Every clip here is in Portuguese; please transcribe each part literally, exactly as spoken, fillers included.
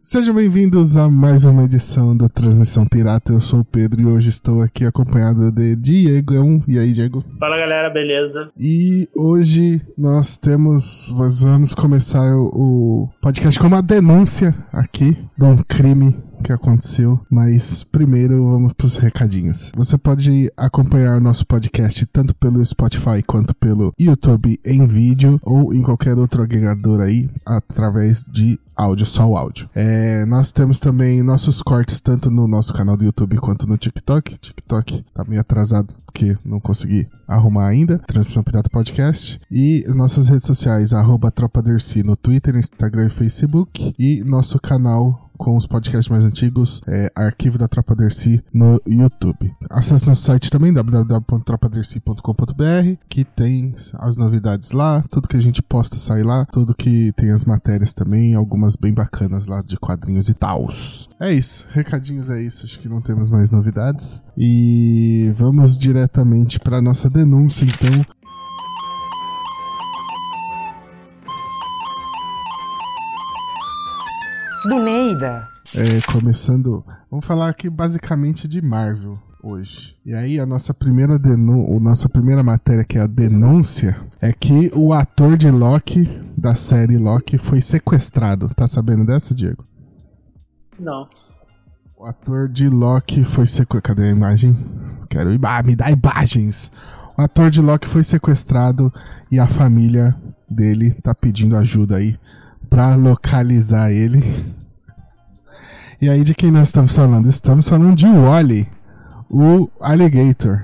Sejam bem-vindos a mais uma edição da Transmissão Pirata. Eu sou o Pedro e hoje estou aqui acompanhado de Diego. E aí, Diego? Fala, galera, beleza? E hoje nós temos, nós vamos começar o podcast com uma denúncia aqui de um crime que aconteceu, mas primeiro vamos para os recadinhos. Você pode acompanhar o nosso podcast tanto pelo Spotify quanto pelo YouTube em vídeo ou em qualquer outro agregador aí, através de áudio, só o áudio. É, nós temos também nossos cortes tanto no nosso canal do YouTube quanto no TikTok. TikTok tá meio atrasado porque não consegui arrumar ainda. Transmissão Pirata Podcast. E nossas redes sociais, arroba Tropa Dercy no Twitter, Instagram e Facebook. E nosso canal com os podcasts mais antigos, é Arquivo da Tropa Dercy no YouTube. Acesse nosso site também, w w w ponto tropa dercy ponto com ponto b r, que tem as novidades lá, tudo que a gente posta sai lá, tudo que tem as matérias também, algumas bem bacanas lá de quadrinhos e tals. É isso, recadinhos é isso, acho que não temos mais novidades. E vamos diretamente para nossa denúncia, então. Bineida. É, começando, vamos falar aqui basicamente de Marvel hoje. E aí a nossa primeira denú- a nossa primeira matéria, que é a denúncia, é que o ator de Loki, da série Loki, foi sequestrado. Tá sabendo dessa, Diego? Não. O ator de Loki foi sequestrado. Cadê a imagem? Quero ima- me dar imagens. O ator de Loki foi sequestrado e a família dele tá pedindo ajuda aí pra localizar ele. E aí, de quem nós estamos falando? Estamos falando de Wally, o Alligator,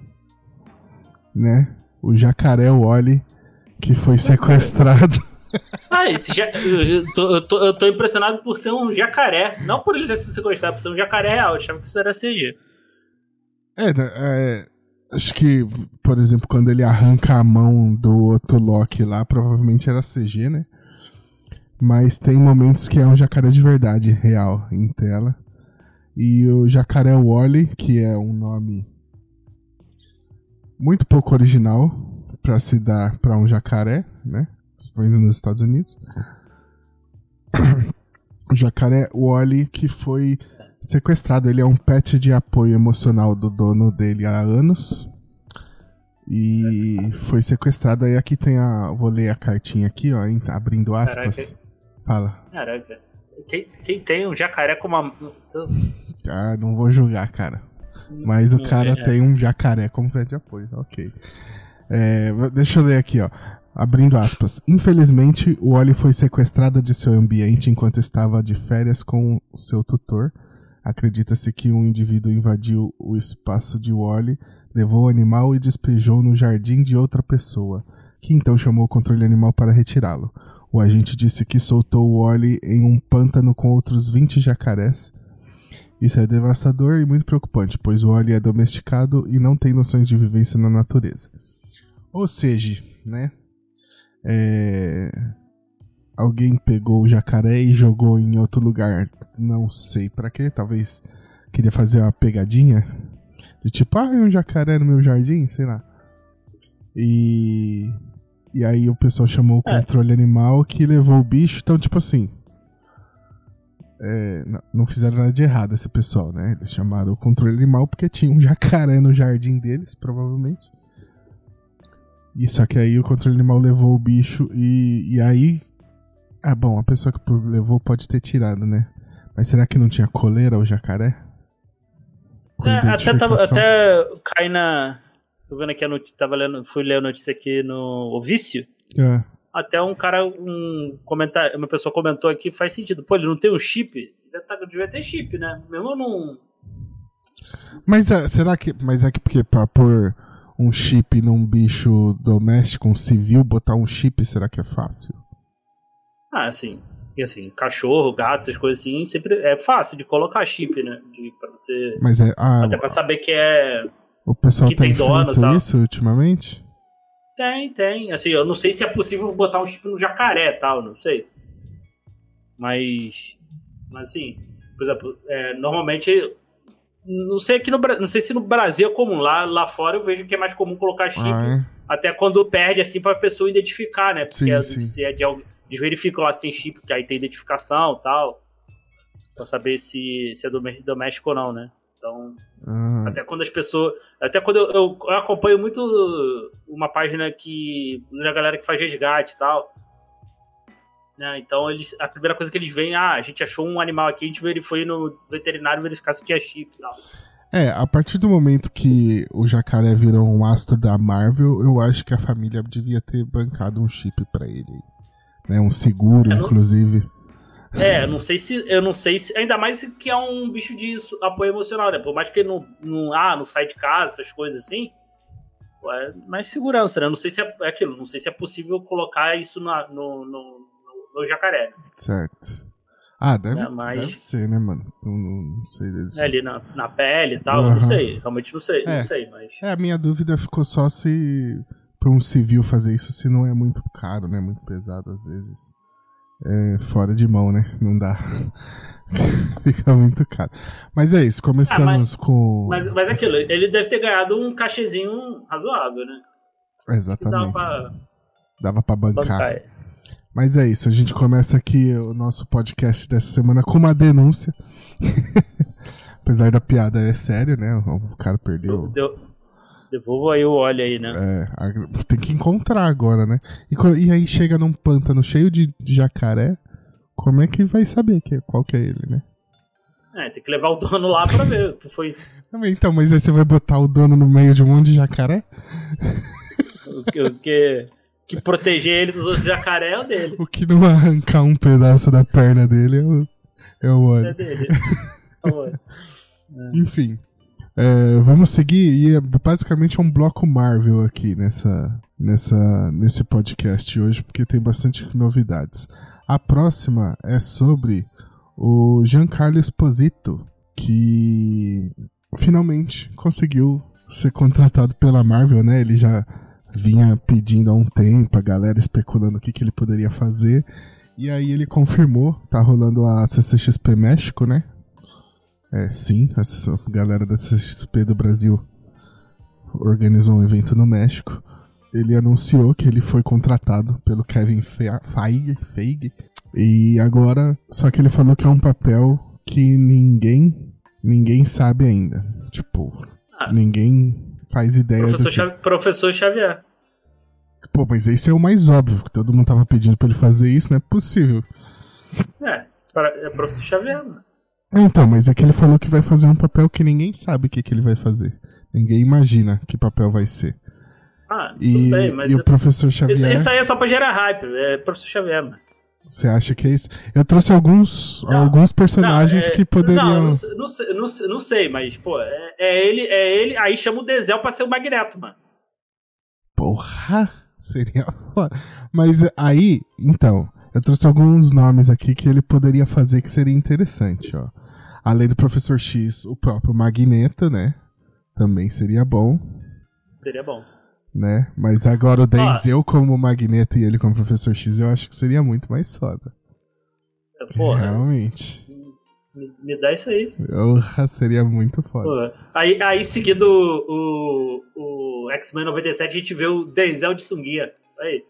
né? O jacaré Wally, que foi sequestrado. Ah, esse ja... eu, tô, eu, tô, eu tô impressionado por ser um jacaré. Não por ele ter sido sequestrado, por ser um jacaré real. Eu achava que isso era C G. É, é, acho que, por exemplo, quando ele arranca a mão do outro Loki lá, provavelmente era C G, né? Mas tem momentos que é um jacaré de verdade, real, em tela. E o jacaré Wally, que é um nome muito pouco original para se dar para um jacaré, né? Vindo nos Estados Unidos. O jacaré Wally, que foi sequestrado. Ele é um pet de apoio emocional do dono dele há anos. E foi sequestrado. Aí aqui tem a... Vou ler a cartinha aqui, ó, abrindo aspas. Caraca. Fala. Caraca. Quem, quem tem um jacaré com uma... Ah, não vou julgar, cara. Mas o cara é. tem um jacaré como pé de apoio. Ok. É, deixa eu ler aqui, ó. Abrindo aspas. Infelizmente, o Wally foi sequestrado de seu ambiente enquanto estava de férias com o seu tutor. Acredita-se que um indivíduo invadiu o espaço de Wally, levou o animal e despejou no jardim de outra pessoa, que então chamou o controle animal para retirá-lo. O agente disse que soltou o Wally em um pântano com outros vinte jacarés. Isso é devastador e muito preocupante, pois o Wally é domesticado e não tem noções de vivência na natureza. Ou seja, né? É... Alguém pegou o jacaré e jogou em outro lugar. Não sei pra quê. Talvez queria fazer uma pegadinha. De tipo, ah, um jacaré no meu jardim, sei lá. E... E aí o pessoal chamou o controle é. animal que levou o bicho. Então, tipo assim... É, não, não fizeram nada de errado esse pessoal, né? Eles chamaram o controle animal porque tinha um jacaré no jardim deles, provavelmente. E só que aí o controle animal levou o bicho e, e aí... Ah, bom, a pessoa que levou pode ter tirado, né? Mas será que não tinha coleira o jacaré? É, até, tava, até cai na... Tô vendo aqui a notícia, tava lendo, fui ler a notícia aqui no O Vício. É. Até um cara, um comentário, uma pessoa comentou aqui, faz sentido. Pô, ele não tem um chip? Ele tá, devia ter chip, né? Mesmo não... Mas é, será que... Mas é que porque pra pôr um chip num bicho doméstico, um civil, botar um chip, será que é fácil? Ah, assim... E assim, cachorro, gato, essas coisas assim, sempre é fácil de colocar chip, né? De, pra você... Mas é... Ah, até pra saber que é... O pessoal que tem, tem dono, feito tal. isso ultimamente? Tem, tem. Assim, eu não sei se é possível botar um chip no jacaré e tal, não sei. Mas... Mas assim, por exemplo, é, normalmente... Não sei aqui no Não sei se no Brasil é comum. Lá, lá fora eu vejo que é mais comum colocar chip. Ah, é? Até quando perde, assim, pra pessoa identificar, né? Porque sim, é, sim. se é de algo... Eles verificam lá se tem chip, que aí tem identificação e tal. Pra saber se, se é doméstico ou não, né? Então, ah. até quando as pessoas... Até quando eu, eu, eu acompanho muito uma página que... a galera que faz resgate e tal. Né? Então, eles, a primeira coisa que eles veem... Ah, a gente achou um animal aqui, a gente foi no veterinário verificar se tinha chip e tal. É, a partir do momento que o jacaré virou um astro da Marvel, eu acho que a família devia ter bancado um chip pra ele. Né? Um seguro, é, inclusive... Não... É, eu não sei se. Eu não sei se. Ainda mais que é um bicho de apoio emocional, né? Por mais que ele não, não, ah, não sai de casa, essas coisas assim. É mais segurança, né? Eu não sei se é, é aquilo, não sei se é possível colocar isso na, no, no, no jacaré. Né? Certo. Ah, deve, é, mas... deve ser, né, mano? Não, não sei deles. É ali na, na pele e tal, uhum. Não sei. Realmente não sei, é. não sei, mas. É, a minha dúvida ficou só se pra um civil fazer isso, se não é muito caro, né? Muito pesado às vezes. É fora de mão, né? Não dá. Fica muito caro. Mas é isso, começamos ah, mas, com... Mas, mas é aquilo, ele deve ter ganhado um cachezinho razoável, né? Exatamente. Dava pra, dava pra bancar. bancar. Mas é isso, a gente começa aqui o nosso podcast dessa semana com uma denúncia. Apesar da piada é séria, né? O cara perdeu... Deu... Devolvo aí o óleo aí, né? É, tem que encontrar agora, né? E, e aí chega num pântano cheio de, de jacaré, como é que vai saber que, qual que é ele, né? É, tem que levar o dono lá pra ver o que foi isso. Então, mas aí você vai botar o dono no meio de um monte de jacaré? O que, o que, que proteger ele dos outros jacaré é o dele. O que não arrancar um pedaço da perna dele é o, é o óleo. É dele. É o óleo. É. Enfim. É, vamos seguir, e é basicamente um bloco Marvel aqui nessa, nessa, nesse podcast hoje, porque tem bastante novidades. A próxima é sobre o Giancarlo Esposito, que finalmente conseguiu ser contratado pela Marvel, né? Ele já vinha pedindo há um tempo, a galera especulando o que, que ele poderia fazer, e aí ele confirmou, tá rolando a C C X P México, né? É, sim, a galera da C C X P do Brasil organizou um evento no México. Ele anunciou que ele foi contratado pelo Kevin Feige, Feige e agora, só que ele falou que é um papel que ninguém, ninguém sabe ainda. Tipo, ah, ninguém faz ideia. Professor, do Xavier, professor Xavier. Pô, mas esse é o mais óbvio, que todo mundo tava pedindo pra ele fazer isso, não é possível. É, é professor Xavier, mano. Então, mas é que ele falou que vai fazer um papel que ninguém sabe o que, que ele vai fazer. Ninguém imagina que papel vai ser. Ah, e, tudo bem, mas... E o professor Xavier... Isso, isso aí é só pra gerar hype, é professor Xavier, mano. Você acha que é isso? Eu trouxe alguns, não, alguns personagens não, é, que poderiam... Não, não, não, sei, não, não sei, mas, pô, é, é, ele, é ele... Aí chama o Denzel pra ser o Magneto, mano. Porra, seria foda. Mas aí, então... Eu trouxe alguns nomes aqui que ele poderia fazer que seria interessante, ó. Além do Professor X, o próprio Magneto, né? Também seria bom. Seria bom. Né? Mas agora o Denzel como Magneto e ele como Professor X, eu acho que seria muito mais foda. Porra. Realmente. Me, me dá isso aí. Porra, seria muito foda. Porra. Aí, aí seguindo o, o, o X-Men noventa e sete, a gente vê o Denzel de sunguinha. Aí.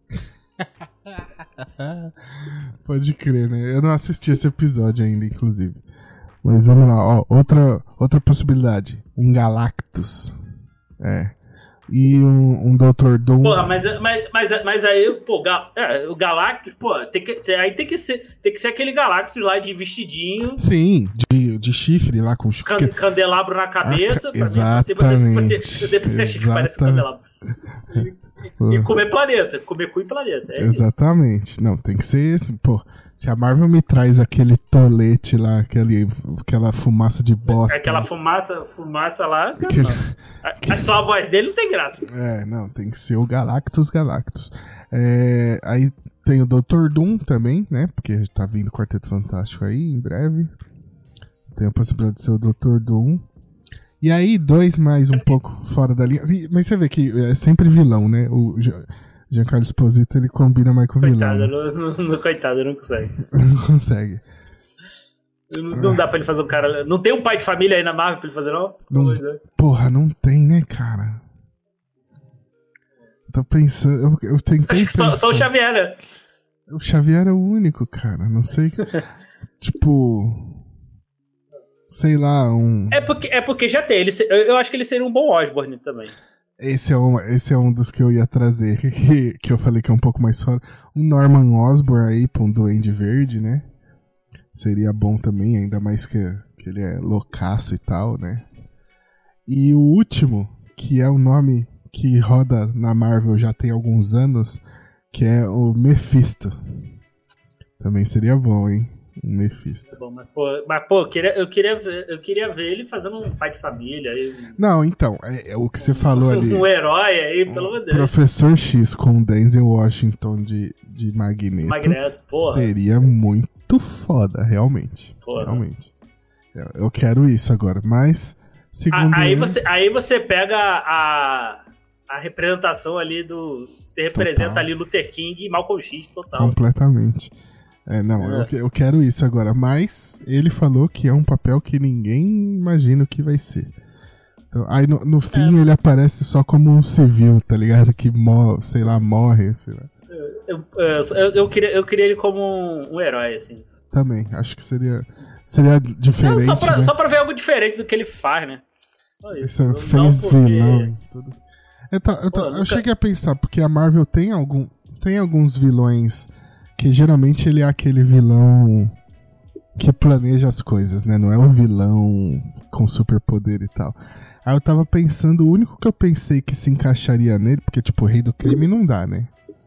Pode crer, né? Eu não assisti esse episódio ainda, inclusive. Mas vamos lá, ó. Outra, outra possibilidade. Um Galactus. É. E um, um doutor Doom. Porra, mas, mas, mas, mas aí, pô, Gal, é, o Galactus, pô, tem que, aí tem que, ser, tem que ser aquele Galactus lá de vestidinho. Sim, de, de chifre lá com can, candelabro na cabeça. Ah, pra exatamente. Mim, eu sempre achei que parece um candelabro. E, e comer planeta, comer cu e planeta. É exatamente. Isso. Não, tem que ser esse. Pô, se a Marvel me traz aquele tolete lá, aquele, aquela fumaça de bosta. Aquela né? fumaça, fumaça lá. Aquele... a, a só a voz dele não tem graça. É, não, tem que ser o Galactus Galactus. É, aí tem o doutor Doom também, né? Porque tá vindo o Quarteto Fantástico aí em breve. Tem a possibilidade de ser o doutor Doom. E aí, dois mais um pouco fora da linha. Mas você vê que é sempre vilão, né? O Giancarlo Esposito, ele combina mais com o vilão. Coitado, né? não, não, coitado, não consegue. Não consegue. Não, não dá pra ele fazer um cara... Não tem um pai de família aí na Marvel pra ele fazer, não? não porra, não tem, né, cara? Tô pensando... Eu, eu tentei Acho que só, só o Xavier, né? O Xavier é o único, cara. Não sei... tipo... sei lá, um... É porque, é porque já tem. Ele, eu, eu acho que ele seria um bom Osborn também. Esse é, um, esse é um dos que eu ia trazer, que, que eu falei que é um pouco mais fora. Um Norman Osborn aí pra um Duende Verde, né? Seria bom também, ainda mais que, que ele é loucaço e tal, né? E o último, que é um nome que roda na Marvel já tem alguns anos, que é o Mephisto. Também seria bom, hein? Um Mephisto. É bom, mas, pô, mas, pô eu, queria, eu, queria ver, eu queria ver ele fazendo um pai de família. Aí, Não, então, é, é o que você falou ali. Um herói aí, pelo amor de Deus. Professor X com Denzel Washington de, de Magneto. Magneto, porra. Seria muito foda, realmente. Porra. Realmente. Eu, eu quero isso agora, mas... Segundo aí, ele, você, aí você pega a, a representação ali do... Você representa total. ali Luther King e Malcolm X total. Completamente. É, não, É. Eu, eu quero isso agora, mas ele falou que é um papel que ninguém imagina o que vai ser. Então, aí no, no fim É. ele aparece só como um civil, tá ligado? Que morre, sei lá, morre, sei lá. Eu, eu, eu, queria, eu queria ele como um, um herói, assim. Também, acho que seria, seria diferente. Não, só, pra, né? só pra ver algo diferente do que ele faz, né? Só isso. Isso Não fez porque- vilão e tudo. Eu, ta- eu, ta- Pô, eu nunca- cheguei a pensar, porque a Marvel tem, algum, tem alguns vilões que geralmente ele é aquele vilão que planeja as coisas, né? Não é um vilão com superpoder e tal. Aí eu tava pensando, o único que eu pensei que se encaixaria nele, porque tipo, o Rei do Crime não dá, né?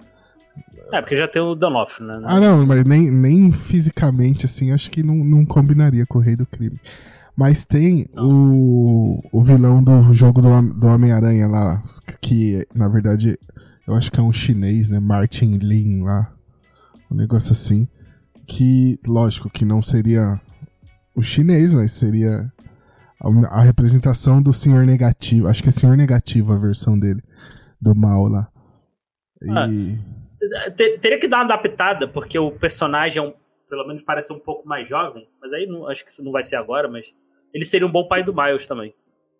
É, porque já tem o Donoff, né? Ah, não, mas nem, nem fisicamente, assim, acho que não, não combinaria com o Rei do Crime. Mas tem o, o vilão do jogo do, Hom- do Homem-Aranha lá, que na verdade eu acho que é um chinês, né? Martin Lin lá. Um negócio assim. Que, lógico, que não seria o chinês, mas seria a, a representação do Senhor Negativo. Acho que é Senhor Negativo a versão dele, do mal lá. E. Ter- Teria que dar uma adaptada, porque o personagem é um, pelo menos parece um pouco mais jovem, mas aí não, acho que isso não vai ser agora, mas ele seria um bom pai do Miles também.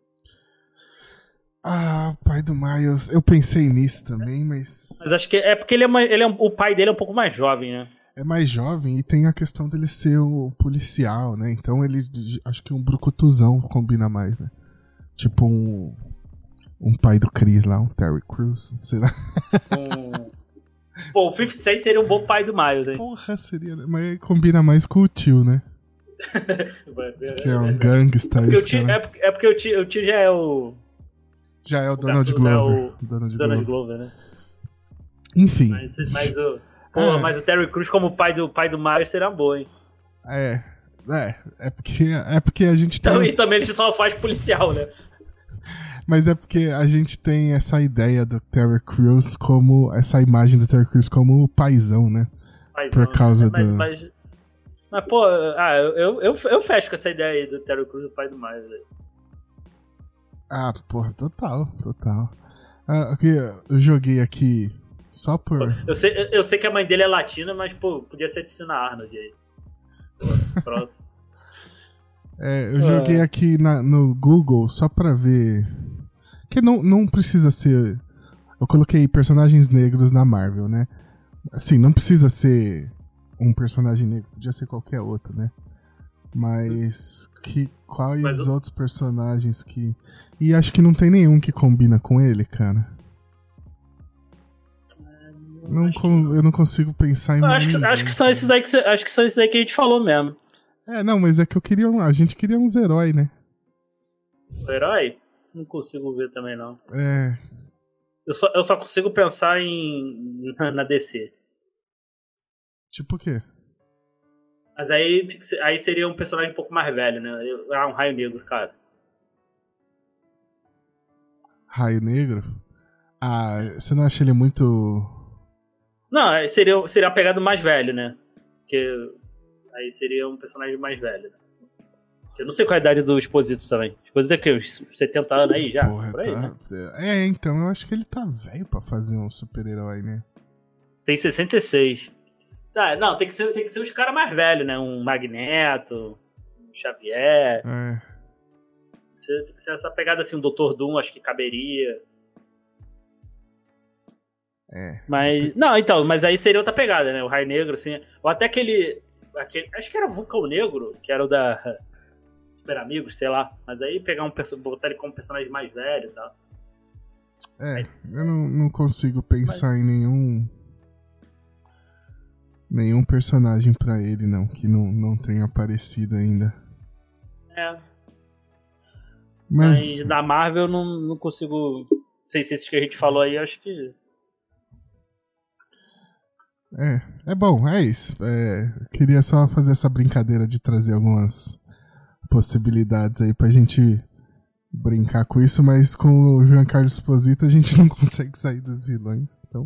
Ah, pai do Miles. Eu pensei nisso também, mas. Mas acho que é porque ele é, uma- ele é um- o pai dele é um pouco mais jovem, né? É mais jovem e tem a questão dele ser o policial, né? Então ele. Acho que um brucutuzão combina mais, né? Tipo um. Um pai do Chris lá, um Terry Crews, sei lá. Um... Pô, o cinquenta Cent seria um bom pai do Miles, hein? Porra, seria. Mas combina mais com o tio, né? Que é um gangsta. Porque o esse tio, cara. é, porque- é porque o tio, o tio já é o Já é o Donald gato, né, Glover. o Donald Donald Glover. Glover, né? Enfim. Mas, mas, o, pô, Ah. mas o Terry Crews como pai do, pai do Miles seria bom, hein? É. É. É porque, é porque a gente Então, tem. e também ele só faz policial, né? Mas é porque a gente tem essa ideia do Terry Crews como. Essa imagem do Terry Crews como o paizão, né? Paizão, Por causa né? mas, do- Mas, mas, pô, ah, eu, eu, eu fecho com essa ideia aí do Terry Crews, o pai do Miles. Aí. Ah, porra, total, total. Ah, aqui, eu joguei aqui só por. Eu sei, eu- eu sei que a mãe dele é latina, mas, pô, podia ser Ticina Arnold aí. Pô, pronto. É, eu joguei aqui na- no Google só pra ver. Que não, não precisa ser. Eu coloquei personagens negros na Marvel, né? Assim, não precisa ser um personagem negro, podia ser qualquer outro, né? Mas que, quais Mas o- outros personagens que. E acho que não tem nenhum que combina com ele, cara. Não acho que con- eu não consigo pensar em Eu mais acho, que, ninguém, acho que são cara. esses aí que, cê- acho que são esses aí que a gente falou mesmo. É, não, mas é que eu queria. um- A gente queria uns heróis, né? O herói? Não consigo ver também, não. É. Eu só, eu só consigo pensar em na, na D C. Tipo o quê? Mas aí, aí seria um personagem um pouco mais velho, né? Eu- Ah, um Raio Negro, cara. Raio Negro? Ah, você não acha ele muito. Não, aí seria, seria a pegada mais velho, né? Porque aí seria um personagem mais velho. Né? Eu não sei qual é a idade do Exposito também. Exposito é que uns setenta anos aí já? Porra, por aí, tá. né? É, então, eu acho que ele tá velho pra fazer um super-herói, né? Tem sessenta e seis. Tá, não, tem que ser, tem que ser os caras mais velhos, né? Um Magneto, um Xavier. É. Tem que ser, tem que ser essa pegada assim, um doutor Doom, acho que caberia. É. Mas. Não, então, mas aí seria outra pegada, né? O Raio Negro, assim. Ou até aquele. aquele acho que era Vulcão Negro, que era o da. Super Amigos, sei lá. Mas aí pegar um perso- botar ele como personagem mais velho e tal. É, eu não, não consigo pensar Mas... em nenhum nenhum personagem pra ele, não, que não, não tenha aparecido ainda. É. Mas, Mas da Marvel eu não, não consigo... Não sei se esses que a gente falou aí, eu acho que... É, é bom, é isso. É, queria só fazer essa brincadeira de trazer algumas possibilidades aí pra gente brincar com isso, mas com o Giancarlo Esposito a gente não consegue sair dos vilões, então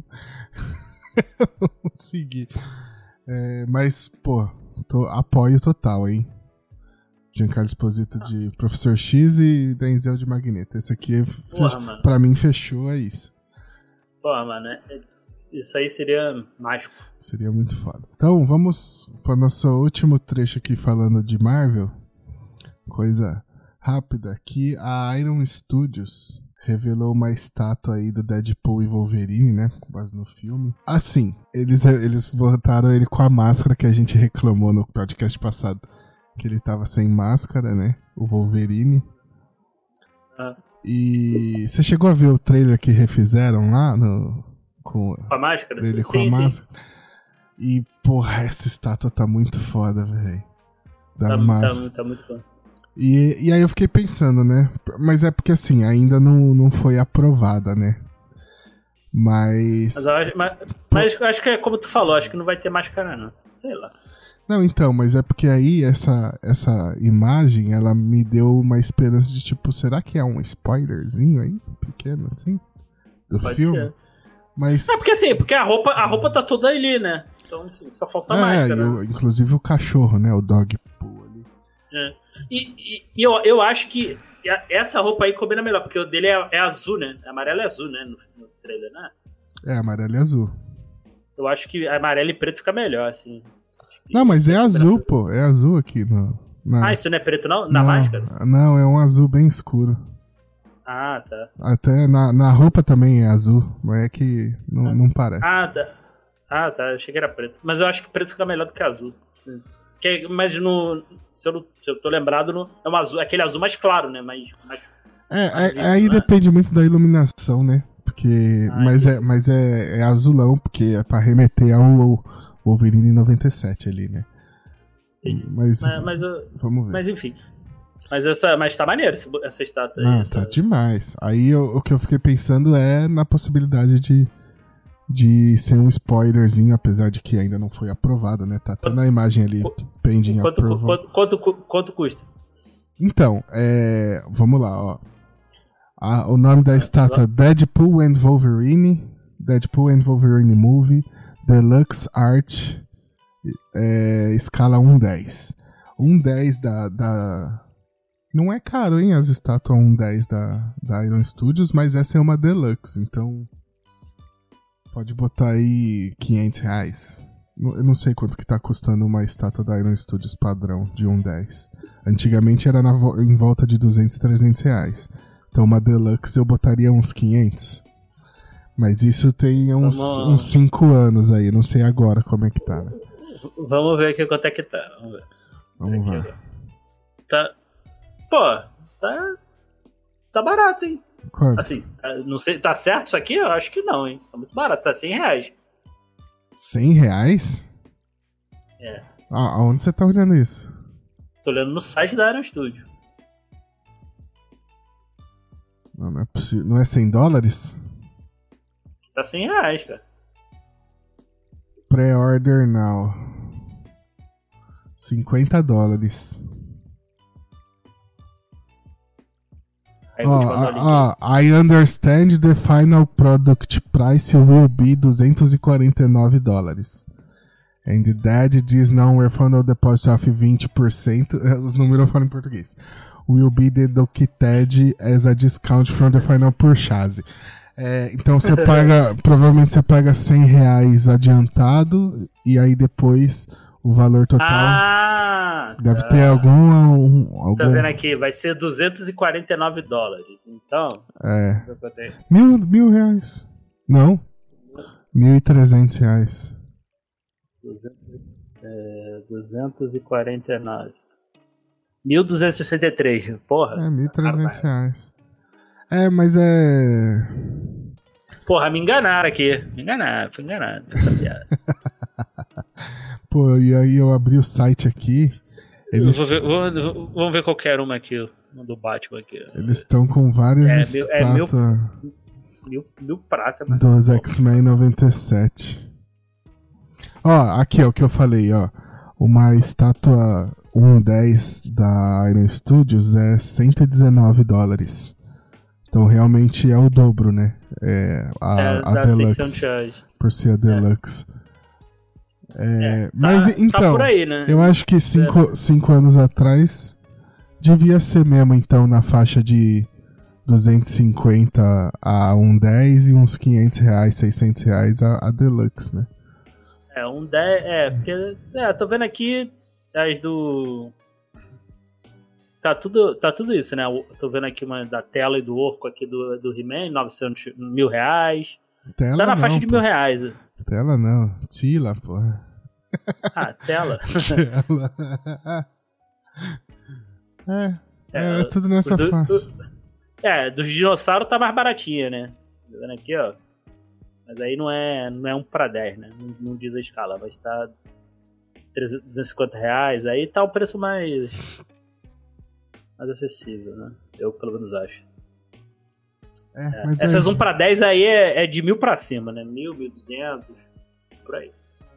vamos seguir. É, mas, pô, tô, apoio total, hein? Giancarlo Esposito de Professor X e Denzel de Magneto. Esse aqui, Porra, fech... pra mim, fechou, é isso. Porra, mano, isso aí seria mágico. Seria muito foda. Então, vamos para o nosso último trecho aqui falando de Marvel. Coisa rápida aqui. A Iron Studios revelou uma estátua aí do Deadpool e Wolverine, né? Com base no filme. Assim, eles, eles botaram ele com a máscara que a gente reclamou no podcast passado. Que ele tava sem máscara, né? O Wolverine. Ah. E você chegou a ver o trailer que refizeram lá no... Com, com a máscara? Dele sim, com a sim. máscara. E, porra, essa estátua tá muito foda, velho. Da tá, máscara. Tá, tá muito foda. E, e aí eu fiquei pensando, né? Mas é porque, assim, ainda não, não foi aprovada, né? Mas... Mas, eu acho, mas, mas eu acho que é como tu falou, acho que não vai ter máscara, não. Sei lá. Não, então, mas é porque aí essa, essa imagem, ela me deu uma esperança de, tipo, será que é um spoilerzinho aí? Pequeno, assim? Do Pode filme? ser. Mas... É porque assim, porque a roupa, a roupa tá toda ali, né? Então, assim, só falta a é, máscara. eu, inclusive o cachorro, né? O dog poo ali. É. E, e, e eu, eu acho que essa roupa aí combina melhor, porque o dele é, é azul, né? Amarelo e azul, né? No, no trailer, né? É, amarelo e azul. Eu acho que amarelo e preto fica melhor, assim. Não, mas é azul, pô. É azul aqui. No, na... Ah, isso não é preto, não? Na não, máscara? Não, é um azul bem escuro. Ah, tá. Até na, na roupa também é azul, mas é que não, não parece. Ah, tá. Ah, tá. Eu achei que era preto. Mas eu acho que preto fica melhor do que azul. Que, mas no. Se eu, não, se eu tô lembrado, no, é um azul, aquele azul mais claro, né? Mais, mais, É, mais é aí vivo, depende muito da iluminação, né? Porque. Ah, mas é, mas é, é azulão, porque é pra remeter ao Wolverine noventa e sete ali, né? Mas, mas, mas eu, vamos ver. Mas enfim. Mas, essa, mas tá maneiro essa, essa estátua Não, aí. Essa... tá demais. Aí eu, o que eu fiquei pensando é na possibilidade de, de ser um spoilerzinho, apesar de que ainda não foi aprovado, né? Tá até na imagem ali, pending quanto, approval. quanto, quanto, quanto custa? Então, é, vamos lá, ó. A, o nome da estátua é Deadpool and Wolverine, Deadpool and Wolverine Movie, Deluxe Art, é, escala um dez. um dez da, da... Não é caro, hein, as estátuas um dez da, da Iron Studios, mas essa é uma Deluxe, então pode botar aí quinhentos reais. Eu não sei quanto que tá custando uma estátua da Iron Studios padrão de um dez. Antigamente era na, em volta de duzentos, trezentos reais. Então uma Deluxe eu botaria uns quinhentos. Mas isso tem uns, Vamos... uns cinco anos aí, não sei agora como é que tá, né? Vamos ver aqui quanto é que tá. Vamos ver. Vamos ver. Tá. Pô, tá. Tá barato, hein? Quanto? Assim, tá, não sei, tá certo isso aqui? Eu acho que não, hein? Tá muito barato, tá cem reais. cem reais? É. Ah, aonde você tá olhando isso? Tô olhando no site da Iron Studio. Não, não é possível. Não é cem dólares? Tá cem reais, cara. Pre-order now. cinquenta dólares. Ó, oh, oh, I understand the final product price will be duzentos e quarenta e nove dólares. And that this non-refundable deposit of vinte por cento, os números eu falo em português, will be deducted as a discount from the final purchase. É, então você paga, provavelmente você paga cem reais adiantado e aí depois o valor total ah, deve tá. ter algum, algum... Tá vendo aqui, vai ser duzentos e quarenta e nove dólares, então... É, mil, mil reais, não, mil e trezentos reais. duzentos, é, duzentos e quarenta e nove. mil duzentos e sessenta e três. Porra. É, mil e trezentos reais. É, mas é... Porra, me enganaram aqui. Me enganaram, fui enganado. Essa piada. Pô, e aí eu abri o site aqui. Eles... Vou ver, vou, vamos ver qualquer uma aqui, uma do Batman aqui. Eles estão com várias é, estátuas é mil, mil, mil prata, mano. dos X-Men noventa e sete. Ó, aqui ó, o que eu falei, ó. Uma estátua um dez da Iron Studios é cento e dezenove dólares. Então realmente é o dobro, né? É a, é, a Deluxe. Por ser a Deluxe. É. É, é, mas tá, então, tá por aí, né? Eu acho que cinco, cinco anos atrás devia ser mesmo, então, na faixa de duzentos e cinquenta a um dez e uns quinhentos reais, seiscentos reais a, a Deluxe, né? É, um dez, é, porque, é, tô vendo aqui as do... Tá tudo, tá tudo isso, né? Tô vendo aqui uma da tela e do orco aqui do, do He-Man, novecentos mil reais. Tela tá na não, faixa de pô. mil reais. Tela não, Tila, porra. Ah, tela? Tela. é, é, é tudo nessa do, faixa. Do, é, dos dinossauros tá mais baratinha, né? Tô vendo aqui, ó. Mas aí não é, não é um pra dez, né? Não, não diz a escala, mas tá trezentos e cinquenta reais. Aí tá o preço mais... mais acessível, né? Eu pelo menos acho. É, é. Mas Essas é... um pra dez aí é, é de mil pra cima, né? Mil, mil e duzentos, por aí.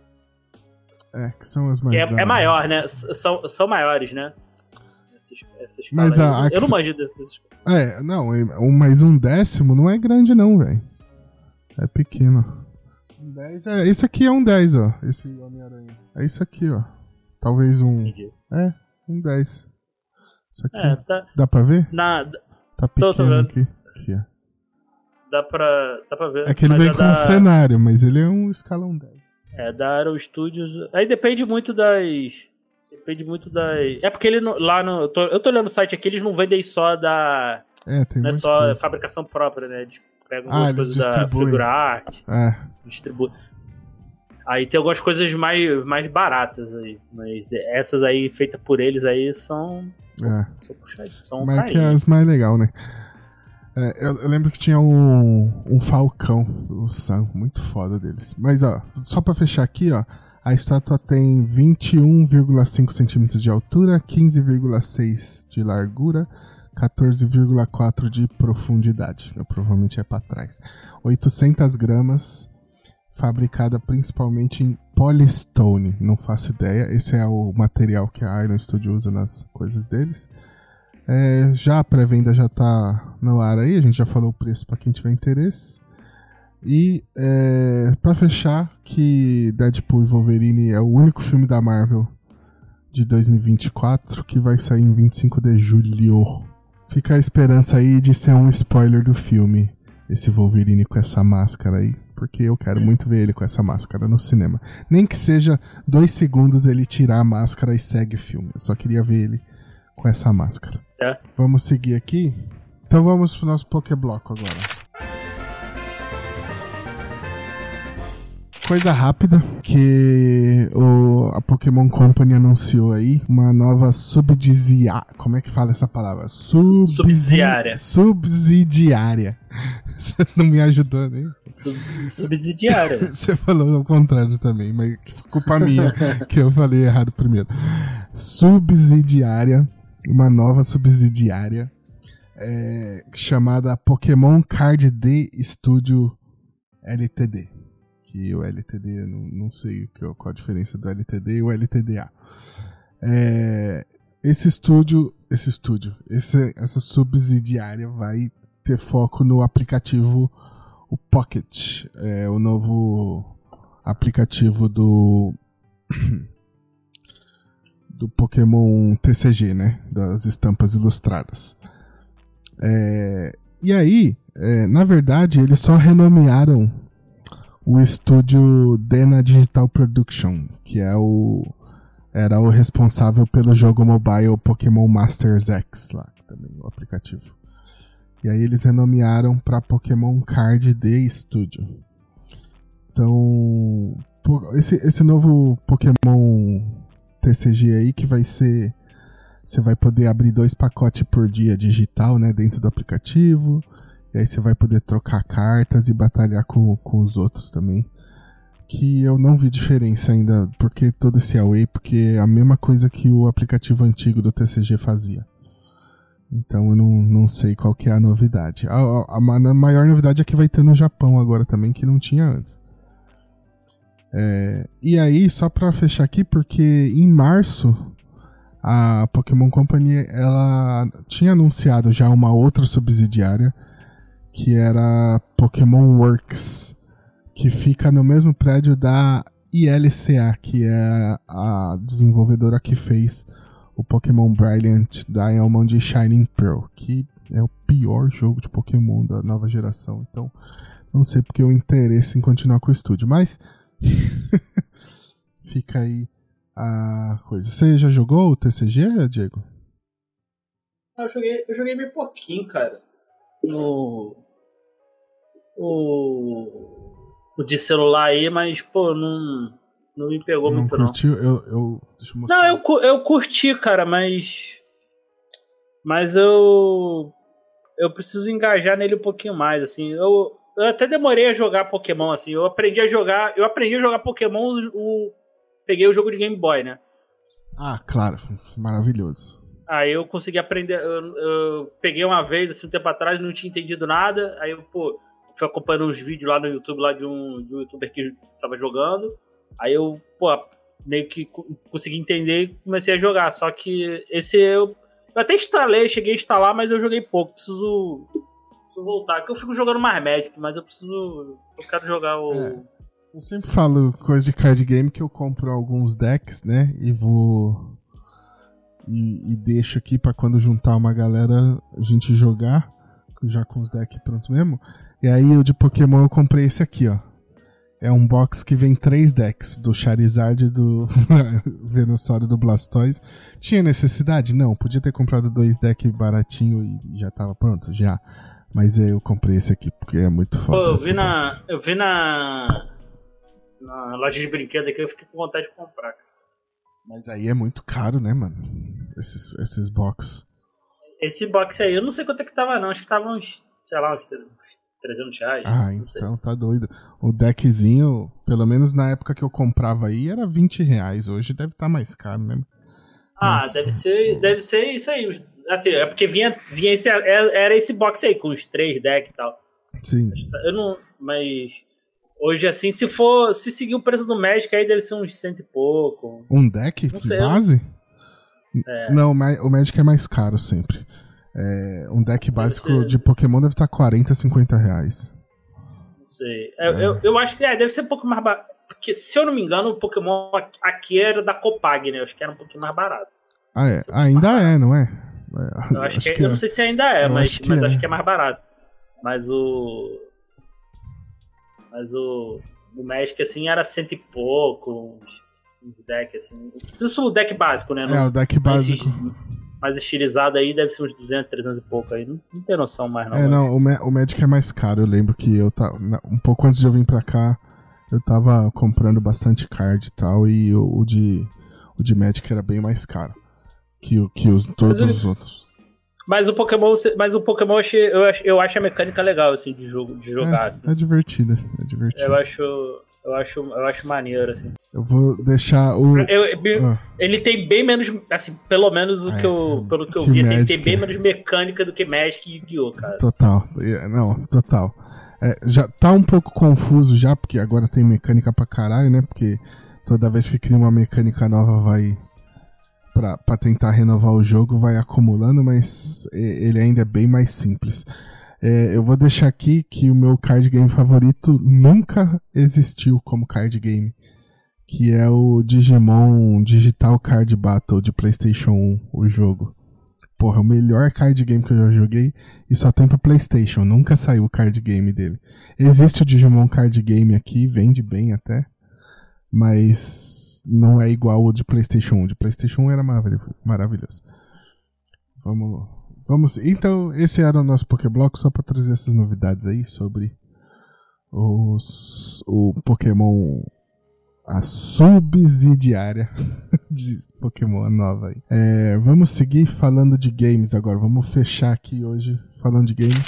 É, que são as mais... É, da... é maior, né? São, são maiores, né? Essas, essas mas a, aí. Eu a... não manjo desses... É, não, um, mais um décimo não é grande não, velho. É pequeno. Um dez é... Esse aqui é um dez, ó. Esse Homem-Aranha. É isso aqui, ó. Talvez um... Entendi. É, um dez. Isso aqui. É, tá... Dá pra ver? Na... Tá pequeno tô, tô vendo. aqui. Aqui, ó. Dá pra, dá pra ver. É que ele mas vem é com da... um cenário, mas ele é um escalão dez. É, da Arrow Studios. Aí depende muito das... Depende muito das... É porque ele não, lá no... Eu tô, eu tô olhando o site aqui, eles não vendem só da... É, tem não é muita só coisa. fabricação própria, né? Eles pegam Ah, algumas eles coisas da distribuem. figura arte. É. Distribuem. Aí tem algumas coisas mais, mais baratas aí. Mas essas aí, feitas por eles aí, são... São, É. são puxadinhas. São Mas que é carinhas. as mais legais, né? É, eu, eu lembro que tinha um, um falcão, o Sam, muito foda deles. Mas, ó, só pra fechar aqui, ó, a estátua tem vinte e um vírgula cinco centímetros de altura, quinze vírgula seis de largura, quatorze vírgula quatro de profundidade. Provavelmente é pra trás. oitocentas gramas, fabricada principalmente em polystone. Não faço ideia. Esse é o material que a Iron Studio usa nas coisas deles. É, já a pré-venda já tá no ar aí, a gente já falou o preço para quem tiver interesse. E é, para fechar, que Deadpool e Wolverine é o único filme da Marvel de dois mil e vinte e quatro que vai sair em vinte e cinco de julho. Fica a esperança aí de ser um spoiler do filme, esse Wolverine com essa máscara aí, porque eu quero muito ver ele com essa máscara no cinema. Nem que seja dois segundos ele tirar a máscara e segue o filme, eu só queria ver ele com essa máscara. É. Vamos seguir aqui? Então vamos pro nosso Pokébloco agora. Coisa rápida, que o, a Pokémon Company anunciou aí uma nova subsidiária. Como é que fala essa palavra? Subsidi- Subsidiária. Subsidiária. Você não me ajudou, né? Sub- subsidiária. Você falou ao contrário também, mas que foi culpa minha que eu falei errado primeiro. Subsidiária. Uma nova subsidiária é, chamada Pokémon Card D Studio L T D. Que o L T D, não, não sei qual a diferença do L T D e o L T D A. É, esse estúdio, esse estúdio, esse, essa subsidiária vai ter foco no aplicativo o Pocket, é, o novo aplicativo do do Pokémon T C G, né? Das estampas ilustradas. É, e aí, é, na verdade, eles só renomearam o estúdio Dena Digital Production, que é o era o responsável pelo jogo mobile Pokémon Masters X, lá, também o aplicativo. E aí eles renomearam para Pokémon Card D Studio. Então, esse, esse novo Pokémon T C G aí que vai ser você vai poder abrir dois pacotes por dia digital, né, dentro do aplicativo. E aí você vai poder trocar cartas e batalhar com, com os outros também. Que eu não vi diferença ainda, porque todo esse Away, porque é a mesma coisa que o aplicativo antigo do T C G fazia. Então eu não, não sei qual que é a novidade. A, a, a maior novidade é que vai ter no Japão agora também, que não tinha antes. É, e aí, só pra fechar aqui, porque em março a Pokémon Company ela tinha anunciado já uma outra subsidiária, que era Pokémon Works, que fica no mesmo prédio da I L C A, que é a desenvolvedora que fez o Pokémon Brilliant Diamond e Shining Pearl, que é o pior jogo de Pokémon da nova geração. Então, não sei porque o interesse em continuar com o estúdio, mas fica aí a coisa. Você já jogou o T C G, Diego? Eu joguei, eu joguei bem pouquinho, cara. No... O... o de celular aí, mas, pô, não... Não me pegou não muito, curtiu? não. Eu, eu, deixa eu mostrar. Não, eu, eu curti, cara, mas... Mas eu... Eu preciso engajar nele um pouquinho mais, assim. Eu, eu até demorei a jogar Pokémon, assim. Eu aprendi a jogar... Eu aprendi a jogar Pokémon... O, peguei o jogo de Game Boy, né? Ah, claro. Maravilhoso. Aí eu consegui aprender... Eu, eu peguei uma vez, assim, um tempo atrás, não tinha entendido nada. Aí eu, pô... Fui acompanhando uns vídeos lá no YouTube, lá de um, de um youtuber que tava jogando... Aí eu, pô, meio que consegui entender e comecei a jogar. Só que esse eu, eu até instalei, cheguei a instalar, mas eu joguei pouco. Preciso, preciso voltar. Porque eu fico jogando mais Magic, mas eu preciso. Eu quero jogar o. É, eu sempre falo coisa de card game que eu compro alguns decks, né? E vou. E, e deixo aqui pra quando juntar uma galera a gente jogar. Já com os decks pronto mesmo. E aí o de Pokémon eu comprei esse aqui, ó. É um box que vem três decks, do Charizard, do Venusaur e do Blastoise. Tinha necessidade? Não. Podia ter comprado dois decks baratinho e já tava pronto? Já. Mas eu comprei esse aqui, porque é muito foda. Pô, eu vi na, eu vi na na loja de brinquedo aqui, eu fiquei com vontade de comprar. Mas aí é muito caro, né, mano? Esses, esses box. Esse box aí, eu não sei quanto é que tava, não. Acho que tava uns, sei lá, uns trezentos reais. Ah, então tá doido. O deckzinho, pelo menos na época que eu comprava aí, era vinte reais. Hoje deve estar tá mais caro, né? Ah, Nossa. deve ser, deve ser isso aí. Assim, é porque vinha, vinha esse, era esse box aí, com os três decks e tal. Sim. Eu não, mas hoje assim, se for, se seguir o preço do Magic aí deve ser uns cento e pouco. Um deck não de sei, base? É. Não, o Magic é mais caro sempre. É, um deck básico ser... de Pokémon deve estar quarenta, cinquenta reais. Não sei. Eu, é. eu, eu acho que é, deve ser um pouco mais barato. Porque, se eu não me engano, o Pokémon aqui era da Copag, né? Eu acho que era um pouquinho mais barato. Ah, é? Ainda é, não é? é eu acho, acho que, que é. Eu não sei se ainda é, eu mas, acho, que mas é. acho que é mais barato. Mas o... Mas o... O Magic, assim, era cento e pouco. Uns, uns deck, assim... Isso o deck básico, né? É, no, o deck básico. Mais estilizado aí, deve ser uns duzentos, trezentos e pouco aí. Não, não tem noção mais, não. É, não, o, o Magic é mais caro. Eu lembro que eu tava... Um pouco antes de eu vir pra cá, eu tava comprando bastante card e tal, e o, o de... O de Magic era bem mais caro que, que os, todos os outros. Mas o Pokémon, mas o Pokémon eu, achei, eu, acho, eu acho a mecânica legal, assim, de, jogo, de jogar, é, assim. É divertida, é divertido. Eu acho... Eu acho, eu acho maneiro, assim. Eu vou deixar o... Eu, eu, ah. Ele tem bem menos, assim, pelo menos o é, que eu, pelo que eu que vi, assim, ele tem bem é. menos mecânica do que Magic e Yu-Gi-Oh, cara. Total, não, total. É, já tá um pouco confuso já, porque agora tem mecânica pra caralho, né? Porque toda vez que cria uma mecânica nova vai... Pra, pra tentar renovar o jogo, vai acumulando, mas ele ainda é bem mais simples. É, eu vou deixar aqui que o meu card game favorito nunca existiu como card game, que é o Digimon Digital Card Battle de PlayStation um, o jogo. Porra, o melhor card game que eu já joguei e só tem pra PlayStation, nunca saiu o card game dele. Existe o Digimon Card Game aqui, vende bem até, mas não é igual o de PlayStation um. O de PlayStation um era maravilhoso. Vamos... Vamos, então, esse era o nosso Pokéblock, só para trazer essas novidades aí sobre os, o Pokémon a subsidiária de Pokémon nova aí. É, vamos seguir falando de games agora. Vamos fechar aqui hoje falando de games.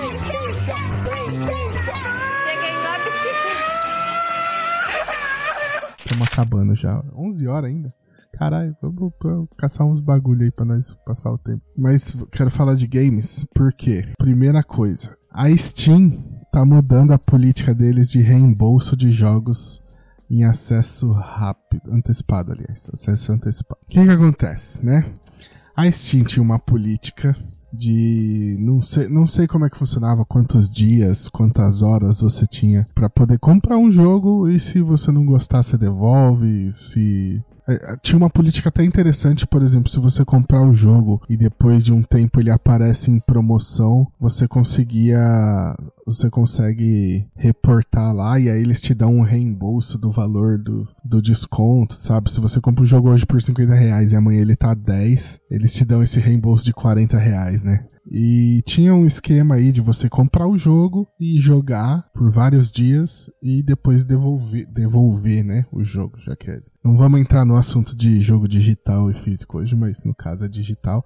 Estamos acabando já. onze horas ainda. Caralho, vamos, vamos caçar uns bagulho aí pra nós passar o tempo. Mas quero falar de games, porque, primeira coisa, a Steam tá mudando a política deles de reembolso de jogos em acesso rápido, antecipado, aliás, acesso antecipado. O que que acontece, né? A Steam tinha uma política de, não sei, não sei como é que funcionava, quantos dias, quantas horas você tinha pra poder comprar um jogo e se você não gostar, você devolve, se... Tinha uma política até interessante, por exemplo, se você comprar o jogo e depois de um tempo ele aparece em promoção, você conseguia, você consegue reportar lá e aí eles te dão um reembolso do valor do, do desconto, sabe? Se você compra o jogo hoje por cinquenta reais e amanhã ele tá dez, eles te dão esse reembolso de quarenta reais, né? E tinha um esquema aí de você comprar o jogo e jogar por vários dias e depois devolver, devolver, né, o jogo, já que é. Não vamos entrar no assunto de jogo digital e físico hoje, mas no caso é digital.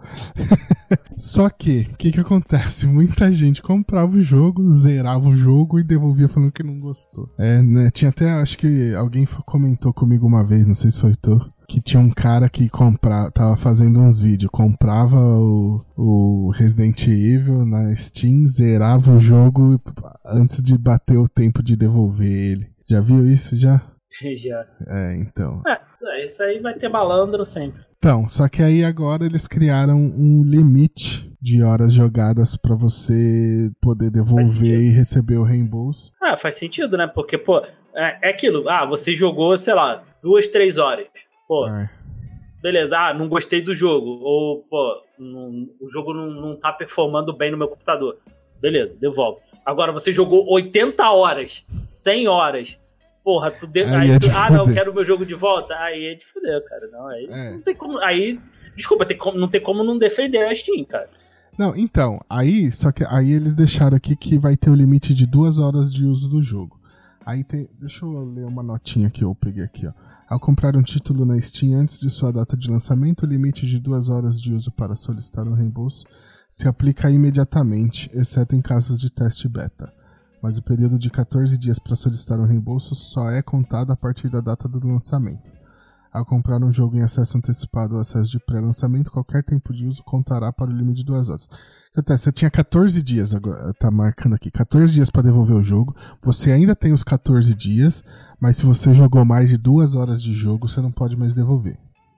Só que, o que que acontece? Muita gente comprava o jogo, zerava o jogo e devolvia falando que não gostou. É, né, tinha até, acho que alguém comentou comigo uma vez, não sei se foi tu, que tinha um cara que comprava, tava fazendo uns vídeos, comprava o, o Resident Evil na Steam, zerava o jogo antes de bater o tempo de devolver ele. Já viu isso, já? Já. É, então. É, isso aí vai ter malandro sempre. Então, só que aí agora eles criaram um limite de horas jogadas pra você poder devolver e receber o reembolso. Ah, faz sentido, né? Porque, pô, é, é aquilo. Ah, você jogou, sei lá, duas, três horas. Pô, é. Beleza, ah, não gostei do jogo. Ou, pô, não, o jogo não, não tá performando bem no meu computador. Beleza, devolve. Agora, você jogou oitenta horas, cem horas. Porra, tu... De... Aí, aí é tu... Ah, não, quero o meu jogo de volta. Aí é de fuder, cara. Não, aí é. Não tem como... Aí, desculpa, tem como... não tem como não defender a Steam, cara. Não, então, aí, só que aí eles deixaram aqui que vai ter o limite de duas horas de uso do jogo. Aí tem... Deixa eu ler uma notinha que eu peguei aqui, ó. Ao comprar um título na Steam antes de sua data de lançamento, o limite de duas horas de uso para solicitar um reembolso se aplica imediatamente, exceto em casos de teste beta. Mas o período de quatorze dias para solicitar um reembolso só é contado a partir da data do lançamento. Ao comprar um jogo em acesso antecipado ou acesso de pré-lançamento, qualquer tempo de uso contará para o limite de duas horas. Até, você tinha quatorze dias, agora tá marcando aqui, quatorze dias para devolver o jogo. Você ainda tem os quatorze dias, mas se você jogou mais de duas horas de jogo, você não pode mais devolver.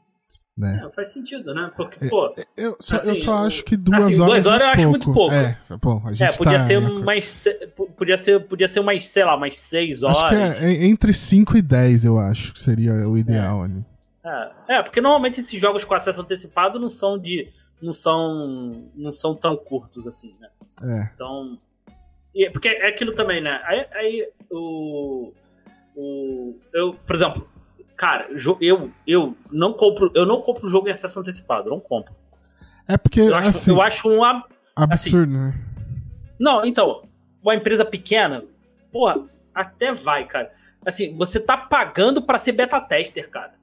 Né? É, faz sentido, né? Porque, pô... Eu só, assim, eu só acho que duas assim, Duas horas horas é eu acho pouco. muito pouco. É, bom, a gente é podia tá, ser né? mais... Podia ser, podia ser umas, sei lá, umas seis horas. Acho que é entre cinco e dez, eu acho que seria o ideal é. ali. É. é, porque normalmente esses jogos com acesso antecipado não são de... Não são, não são tão curtos assim, né? É. Então... E, porque é aquilo também, né? Aí, aí o... o eu, por exemplo... Cara, eu, eu não compro eu não compro o jogo em acesso antecipado, eu não compro. É porque, eu acho, assim, eu acho um ab... absurdo, assim, né? Não, então, uma empresa pequena, porra, até vai, cara. Assim, você tá pagando pra ser beta tester, cara.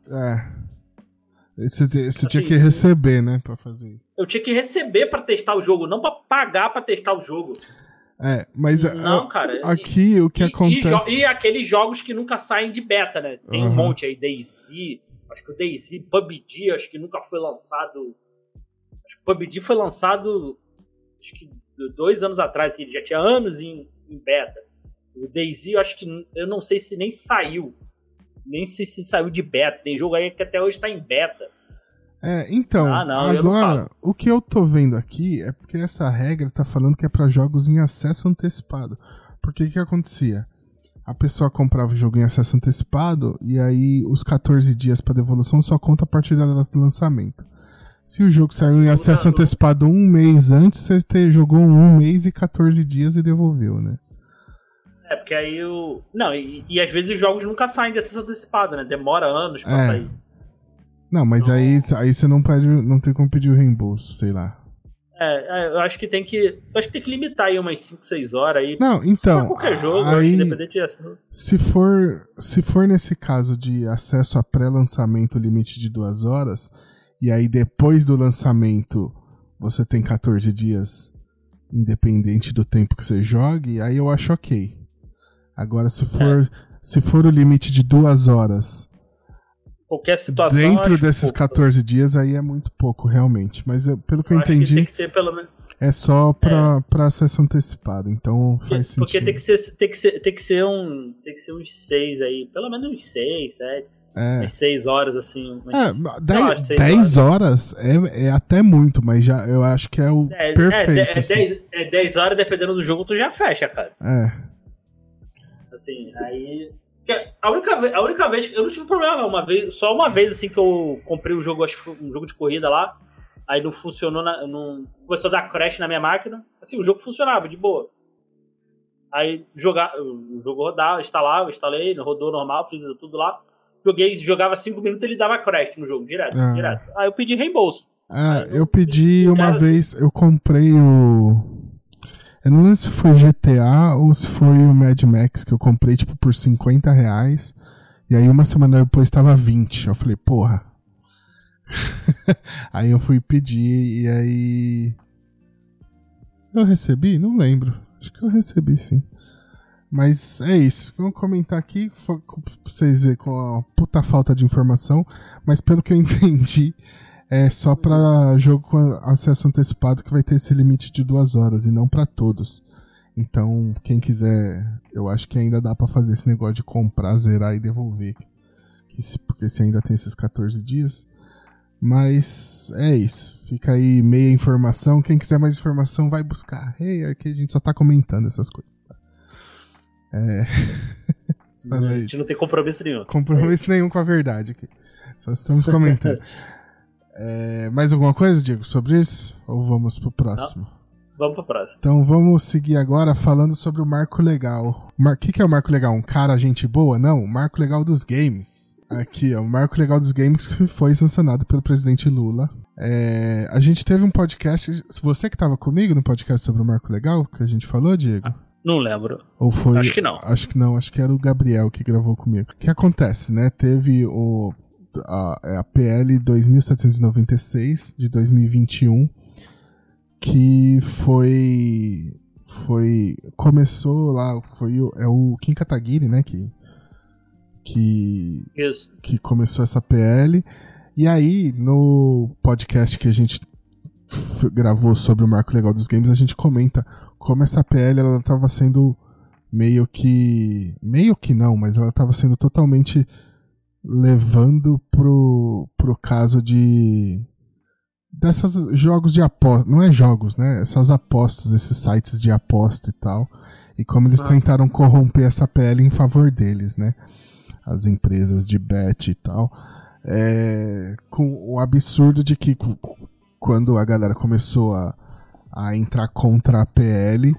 É. Você, você assim, tinha que receber, né, pra fazer isso. Eu tinha que receber pra testar o jogo, não pra pagar pra testar o jogo. É, mas não, cara, aqui e, o que e, acontece... E, e aqueles jogos que nunca saem de beta, né? Tem uhum. um monte aí, DayZ, acho que o DayZ, P U B G, acho que nunca foi lançado... Acho que o P U B G foi lançado, acho que dois anos atrás, assim, ele já tinha anos em, em beta. O DayZ, eu acho que, eu não sei se nem saiu, nem sei se saiu de beta, tem jogo aí que até hoje tá em beta. É, então, ah, não, agora, o que eu tô vendo aqui é porque essa regra tá falando que é pra jogos em acesso antecipado. Porque o que acontecia? A pessoa comprava o jogo em acesso antecipado e aí os quatorze dias pra devolução só conta a partir da data do lançamento. Se o jogo saiu em acesso tá, antecipado um mês antes, você te, jogou um mês e quatorze dias e devolveu, né? É, porque aí o... Não, e, e às vezes os jogos nunca saem de acesso antecipado, né? Demora anos pra é. sair. Não, mas então... aí, aí você não pede, não tem como pedir o reembolso, sei lá. É, eu acho que tem que. Eu acho que tem que limitar aí umas cinco, seis horas aí. Não, então. Se for qualquer jogo, aí, eu acho, independente de acesso. Se for, se for nesse caso de acesso a pré-lançamento limite de duas horas, e aí depois do lançamento você tem quatorze dias, independente do tempo que você jogue, aí eu acho ok. Agora, se for, é. se for o limite de duas horas. Qualquer situação. Dentro desses pouco. quatorze dias, aí é muito pouco, realmente. Mas eu, pelo que eu, eu entendi. Que tem que ser pelo menos. É só pra, é. pra acesso antecipado, então porque, faz sentido. Porque tem que ser, tem que ser, tem que ser um. Tem que ser uns seis aí. Pelo menos uns seis, sete. É. Umas seis horas, assim. Umas, é, dez, dez horas, horas é, é até muito, mas já, eu acho que é o é, perfeito. É, é, assim. dez, é dez horas, dependendo do jogo, tu já fecha, cara. É. Assim, aí. A única, vez, a única vez que eu não tive problema, não. Uma vez, só uma vez assim que eu comprei um jogo, acho que um jogo de corrida lá. Aí não funcionou, na, não, começou a dar crash na minha máquina. Assim, o jogo funcionava de boa. Aí jogar, o jogo rodava, instalava, instalei, rodou normal, fiz tudo lá. Joguei, jogava cinco minutos e ele dava crash no jogo, direto, ah. direto. Aí eu pedi reembolso. Ah, eu, eu pedi eu, uma vez, assim. Eu comprei o... Eu não lembro se foi G T A ou se foi o Mad Max que eu comprei, tipo, por cinquenta reais. E aí uma semana depois tava vinte. Eu falei, porra. Aí eu fui pedir e aí... Eu recebi? Não lembro. Acho que eu recebi, sim. Mas é isso. Vamos comentar aqui pra vocês verem com a puta falta de informação. Mas pelo que eu entendi... É só pra jogo com acesso antecipado que vai ter esse limite de duas horas e não pra todos. Então, quem quiser, eu acho que ainda dá pra fazer esse negócio de comprar, zerar e devolver. Que se, porque se ainda tem esses quatorze dias. Mas é isso. Fica aí meia informação. Quem quiser mais informação, vai buscar. Hey, aqui a gente só tá comentando essas coisas. É... A gente não tem compromisso nenhum. Compromisso é nenhum com a verdade aqui. Só estamos comentando. É, mais alguma coisa, Diego, sobre isso? Ou vamos pro próximo? Não, vamos pro próximo. Então vamos seguir agora falando sobre o Marco Legal. O Mar... que, que é o Marco Legal? Um cara, gente boa? Não, o Marco Legal dos Games. Aqui, ó, o Marco Legal dos Games que foi sancionado pelo presidente Lula. É, a gente teve um podcast... Você que tava comigo no podcast sobre o Marco Legal, que a gente falou, Diego? Ah, não lembro. Ou foi... Acho que não. Acho que não, acho que era o Gabriel que gravou comigo. O que acontece, né? Teve o... A, a P L dois mil setecentos e noventa e seis de dois mil e vinte e um, que foi foi começou lá, foi o, é o Kim Kataguiri, né, que que, Isso. que começou essa P L. E aí no podcast que a gente f- gravou sobre o Marco Legal dos Games, a gente comenta como essa P L ela estava sendo meio que meio que não, mas ela estava sendo totalmente levando pro, pro caso de dessas jogos de aposta, não é jogos, né? Essas apostas, esses sites de aposta e tal, e como eles ah. tentaram corromper essa P L em favor deles, né? As empresas de bet e tal, é, com o absurdo de que quando a galera começou a, a entrar contra a P L,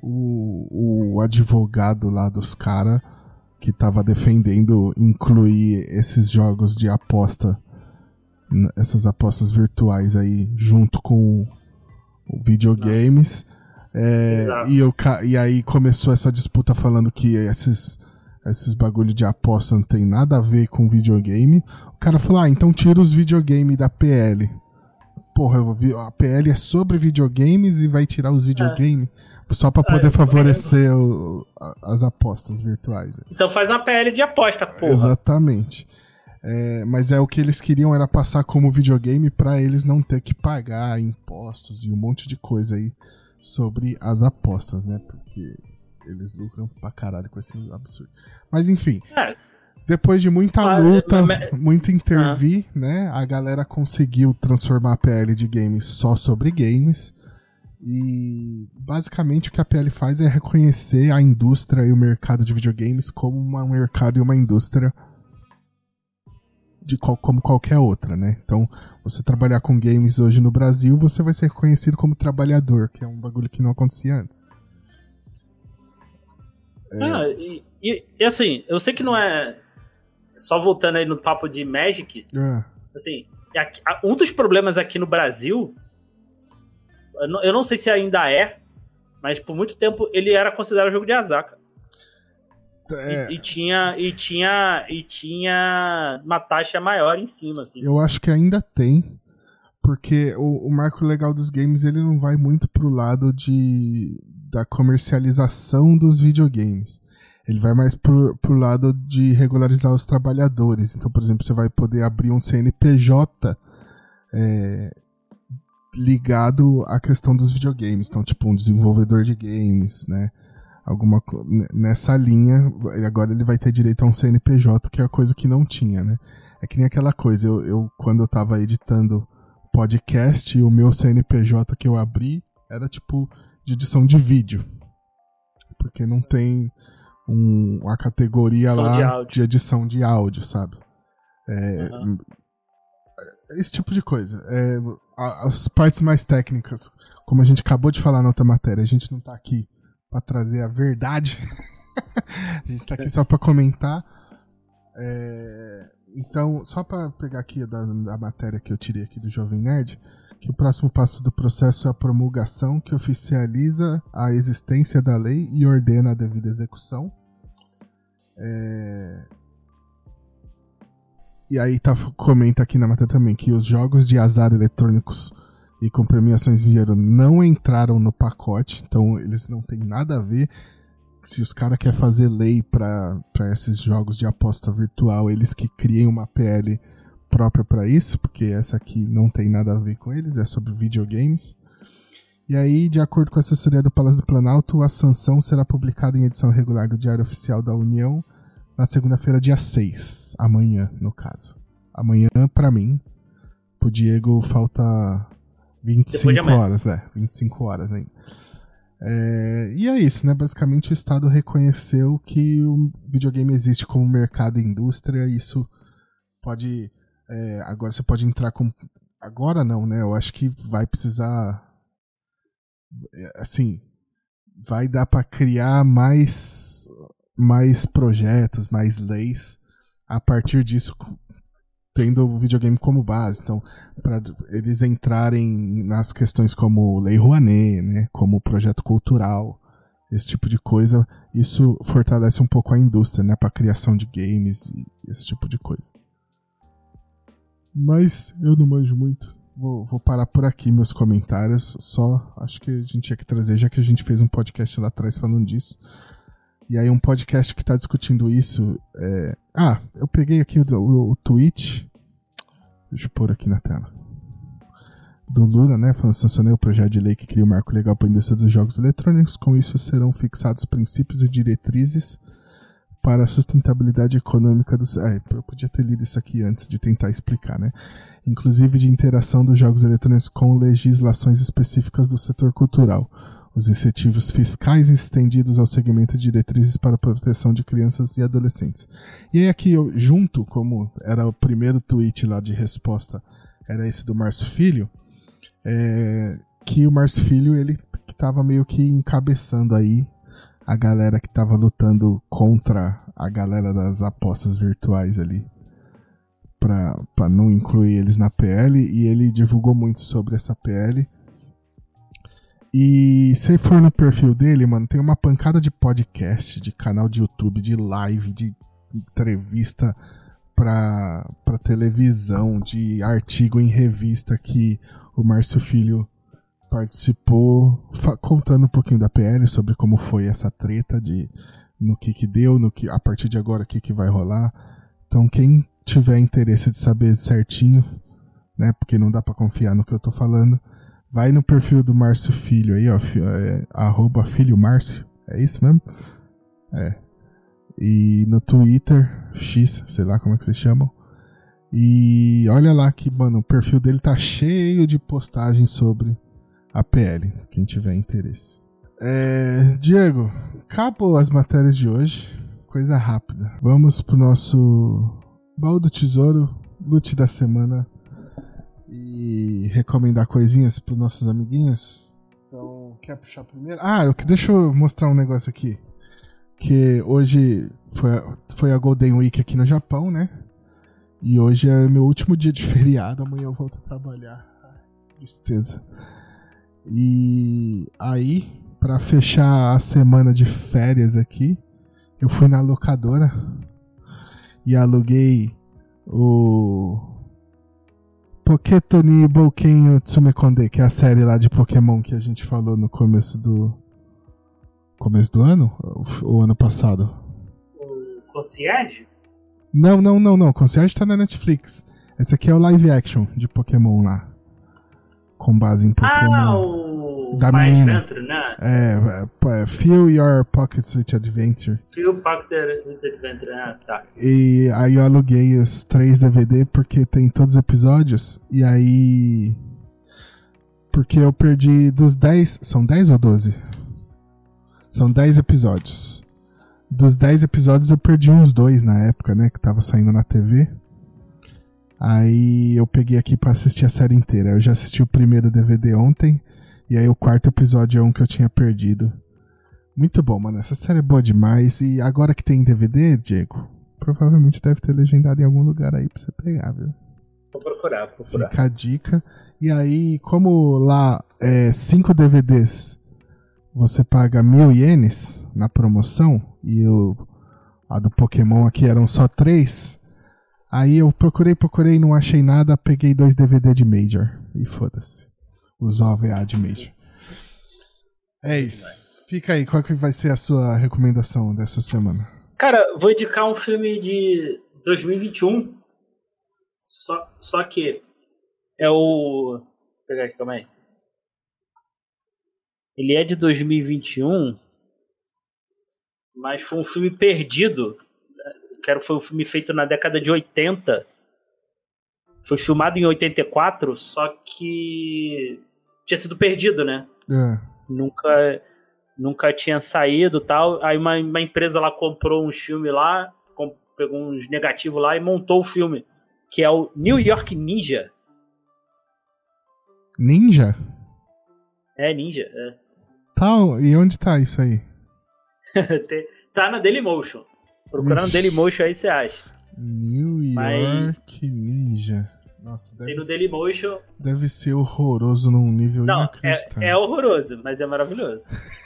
o, o advogado lá dos caras que estava defendendo incluir esses jogos de aposta, essas apostas virtuais aí, junto com o videogames. É, e, eu, e aí começou essa disputa falando que esses, esses bagulho de aposta não tem nada a ver com videogame. O cara falou, ah, então tira os videogames da P L. Porra, eu vi, a P L é sobre videogames e vai tirar os videogames? É. Só pra poder ah, favorecer o, as apostas virtuais. Então faz uma P L de aposta, porra. Exatamente. É, mas é o que eles queriam era passar como videogame pra eles não ter que pagar impostos e um monte de coisa aí sobre as apostas, né? Porque eles lucram pra caralho com esse absurdo. Mas enfim, é. depois de muita ah, luta, mas... muito intervir, ah. né? A galera conseguiu transformar a P L de games só sobre games. E basicamente o que a P L faz é reconhecer a indústria e o mercado de videogames como um mercado e uma indústria de qual, como qualquer outra, né? Então, você trabalhar com games hoje no Brasil, você vai ser reconhecido como trabalhador, que é um bagulho que não acontecia antes. É... Ah, e, e, e assim, eu sei que não é... Só voltando aí no papo de Magic, é. assim, um dos problemas aqui no Brasil... Eu não sei se ainda é, mas por muito tempo ele era considerado jogo de azar, cara. É. E, e, tinha, e, tinha, e tinha uma taxa maior em cima, assim. Eu acho que ainda tem, porque o, o marco legal dos games, ele não vai muito pro lado de, da comercialização dos videogames. Ele vai mais pro, pro lado de regularizar os trabalhadores. Então, por exemplo, você vai poder abrir um C N P J é, ligado à questão dos videogames. Então, tipo, um desenvolvedor de games, né? Alguma nessa linha, agora ele vai ter direito a um C N P J, que é a coisa que não tinha, né? É que nem aquela coisa, eu, eu quando eu tava editando podcast, o meu C N P J que eu abri era tipo de edição de vídeo, porque não tem um, uma categoria edição lá de, de edição de áudio, sabe? É, uhum. Esse tipo de coisa. É, as partes mais técnicas, como a gente acabou de falar na outra matéria, a gente não tá aqui para trazer a verdade. A gente tá aqui só para comentar. É, então, só para pegar aqui da, da matéria que eu tirei aqui do Jovem Nerd, que o próximo passo do processo é a promulgação que oficializa a existência da lei e ordena a devida execução. É, e aí tá, comenta aqui na matéria também que os jogos de azar eletrônicos e com premiações em dinheiro não entraram no pacote, então eles não têm nada a ver. Se os caras querem fazer lei para esses jogos de aposta virtual, eles que criem uma P L própria para isso, porque essa aqui não tem nada a ver com eles, é sobre videogames. E aí, de acordo com a assessoria do Palácio do Planalto, a sanção será publicada em edição regular do Diário Oficial da União na segunda-feira, dia seis, amanhã, no caso. Amanhã, para mim, pro Diego falta vinte e cinco horas, é, vinte e cinco horas ainda. É, e é isso, né? Basicamente o Estado reconheceu que o videogame existe como mercado e indústria, e isso pode... É, agora você pode entrar com... Agora não, né? Eu acho que vai precisar... Assim, vai dar para criar mais, mais projetos, mais leis a partir disso, tendo o videogame como base. Então, para eles entrarem nas questões como Lei Rouanet, né, como projeto cultural, esse tipo de coisa, isso fortalece um pouco a indústria, né, para a criação de games e esse tipo de coisa. Mas eu não manjo muito. Vou, vou parar por aqui meus comentários. Só acho que a gente tinha que trazer, já que a gente fez um podcast lá atrás falando disso. E aí um podcast que está discutindo isso. É... Ah, eu peguei aqui o, o, o tweet. Deixa eu pôr aqui na tela. Do Lula, né? Falando, sancionei o projeto de lei que cria o marco legal para a indústria dos jogos eletrônicos. Com isso serão fixados princípios e diretrizes para a sustentabilidade econômica dos... Ah, eu podia ter lido isso aqui antes de tentar explicar, né? Inclusive de interação dos jogos eletrônicos com legislações específicas do setor cultural. Os incentivos fiscais estendidos ao segmento de diretrizes para a proteção de crianças e adolescentes. E aí aqui, eu, junto, como era o primeiro tweet lá de resposta, era esse do Márcio Filho, é, que o Márcio Filho, ele que estava meio que encabeçando aí a galera que estava lutando contra a galera das apostas virtuais ali, para não incluir eles na P L, e ele divulgou muito sobre essa P L. E se for no perfil dele, mano, tem uma pancada de podcast, de canal de YouTube, de live, de entrevista pra, pra televisão, de artigo em revista que o Márcio Filho participou, fa- contando um pouquinho da P L, sobre como foi essa treta, de, no que que deu, no que, a partir de agora o que que vai rolar. Então quem tiver interesse de saber certinho, né, porque não dá pra confiar no que eu tô falando, vai no perfil do Márcio Filho aí, ó, é, arroba Filho Márcio, é isso mesmo? É. E no Twitter, X, sei lá como é que vocês chamam. E olha lá que, mano, o perfil dele tá cheio de postagens sobre a P L, quem tiver interesse. É, Diego, acabou as matérias de hoje, coisa rápida. Vamos pro nosso baú do tesouro, loot da semana, e recomendar coisinhas pros nossos amiguinhos. Então, quer puxar primeiro? Ah, eu, deixa eu mostrar um negócio aqui. Que hoje foi, foi a Golden Week aqui no Japão, né? E hoje é meu último dia de feriado, amanhã eu volto a trabalhar. Ai, tristeza. E aí, pra fechar a semana de férias aqui, eu fui na locadora e aluguei o Poketoni Bouken Tsumekonde, que é a série lá de Pokémon que a gente falou no começo do começo do ano? Ou ano passado? O Concierge? Não, não, não, não. Concierge tá na Netflix. Esse aqui é o live action de Pokémon lá. Com base em Pokémon. Ah, o da My menina. Adventure, né? É, é, Fill Your Pockets with Adventure. Fill Pocket with Adventure, ah, tá. E aí eu aluguei os três D V D porque tem todos os episódios. E aí... Porque eu perdi dos dez... São dez ou doze? São dez episódios. Dos dez episódios eu perdi uns dois na época, né? Que tava saindo na T V. Aí eu peguei aqui pra assistir a série inteira. Eu já assisti o primeiro D V D ontem. E aí o quarto episódio é um que eu tinha perdido. Muito bom, mano. Essa série é boa demais. E agora que tem D V D, Diego, provavelmente deve ter legendado em algum lugar aí pra você pegar, viu? Vou procurar, vou procurar. Fica a dica. E aí, como lá é cinco D V Ds, você paga mil ienes na promoção. E o, a do Pokémon aqui eram só três. Aí eu procurei, procurei, não achei nada. Peguei dois D V D de Major. E foda-se. Os O V A de Major. É isso. Fica aí, qual que vai ser a sua recomendação dessa semana? Cara, vou indicar um filme de dois mil e vinte e um. Só, só que é o... Vou pegar aqui, calma aí. Ele é de dois mil e vinte e um, mas foi um filme perdido. Que era, foi um filme feito na década de oitenta. Foi filmado em oitenta e quatro, só que tinha sido perdido, né? É. Nunca, nunca tinha saído e tal. Aí uma, uma empresa lá comprou uns filmes lá, com, pegou uns negativos lá e montou o filme, que é o New York Ninja. Ninja? É, Ninja, é. Tá, e onde tá isso aí? Tá na Dailymotion. Procurando no Dailymotion aí você acha. New York Mas... Ninja. Nossa, deve Tem no ser, Dailymotion. Deve ser horroroso num nível Não, inacreditável. É, é horroroso, mas é maravilhoso.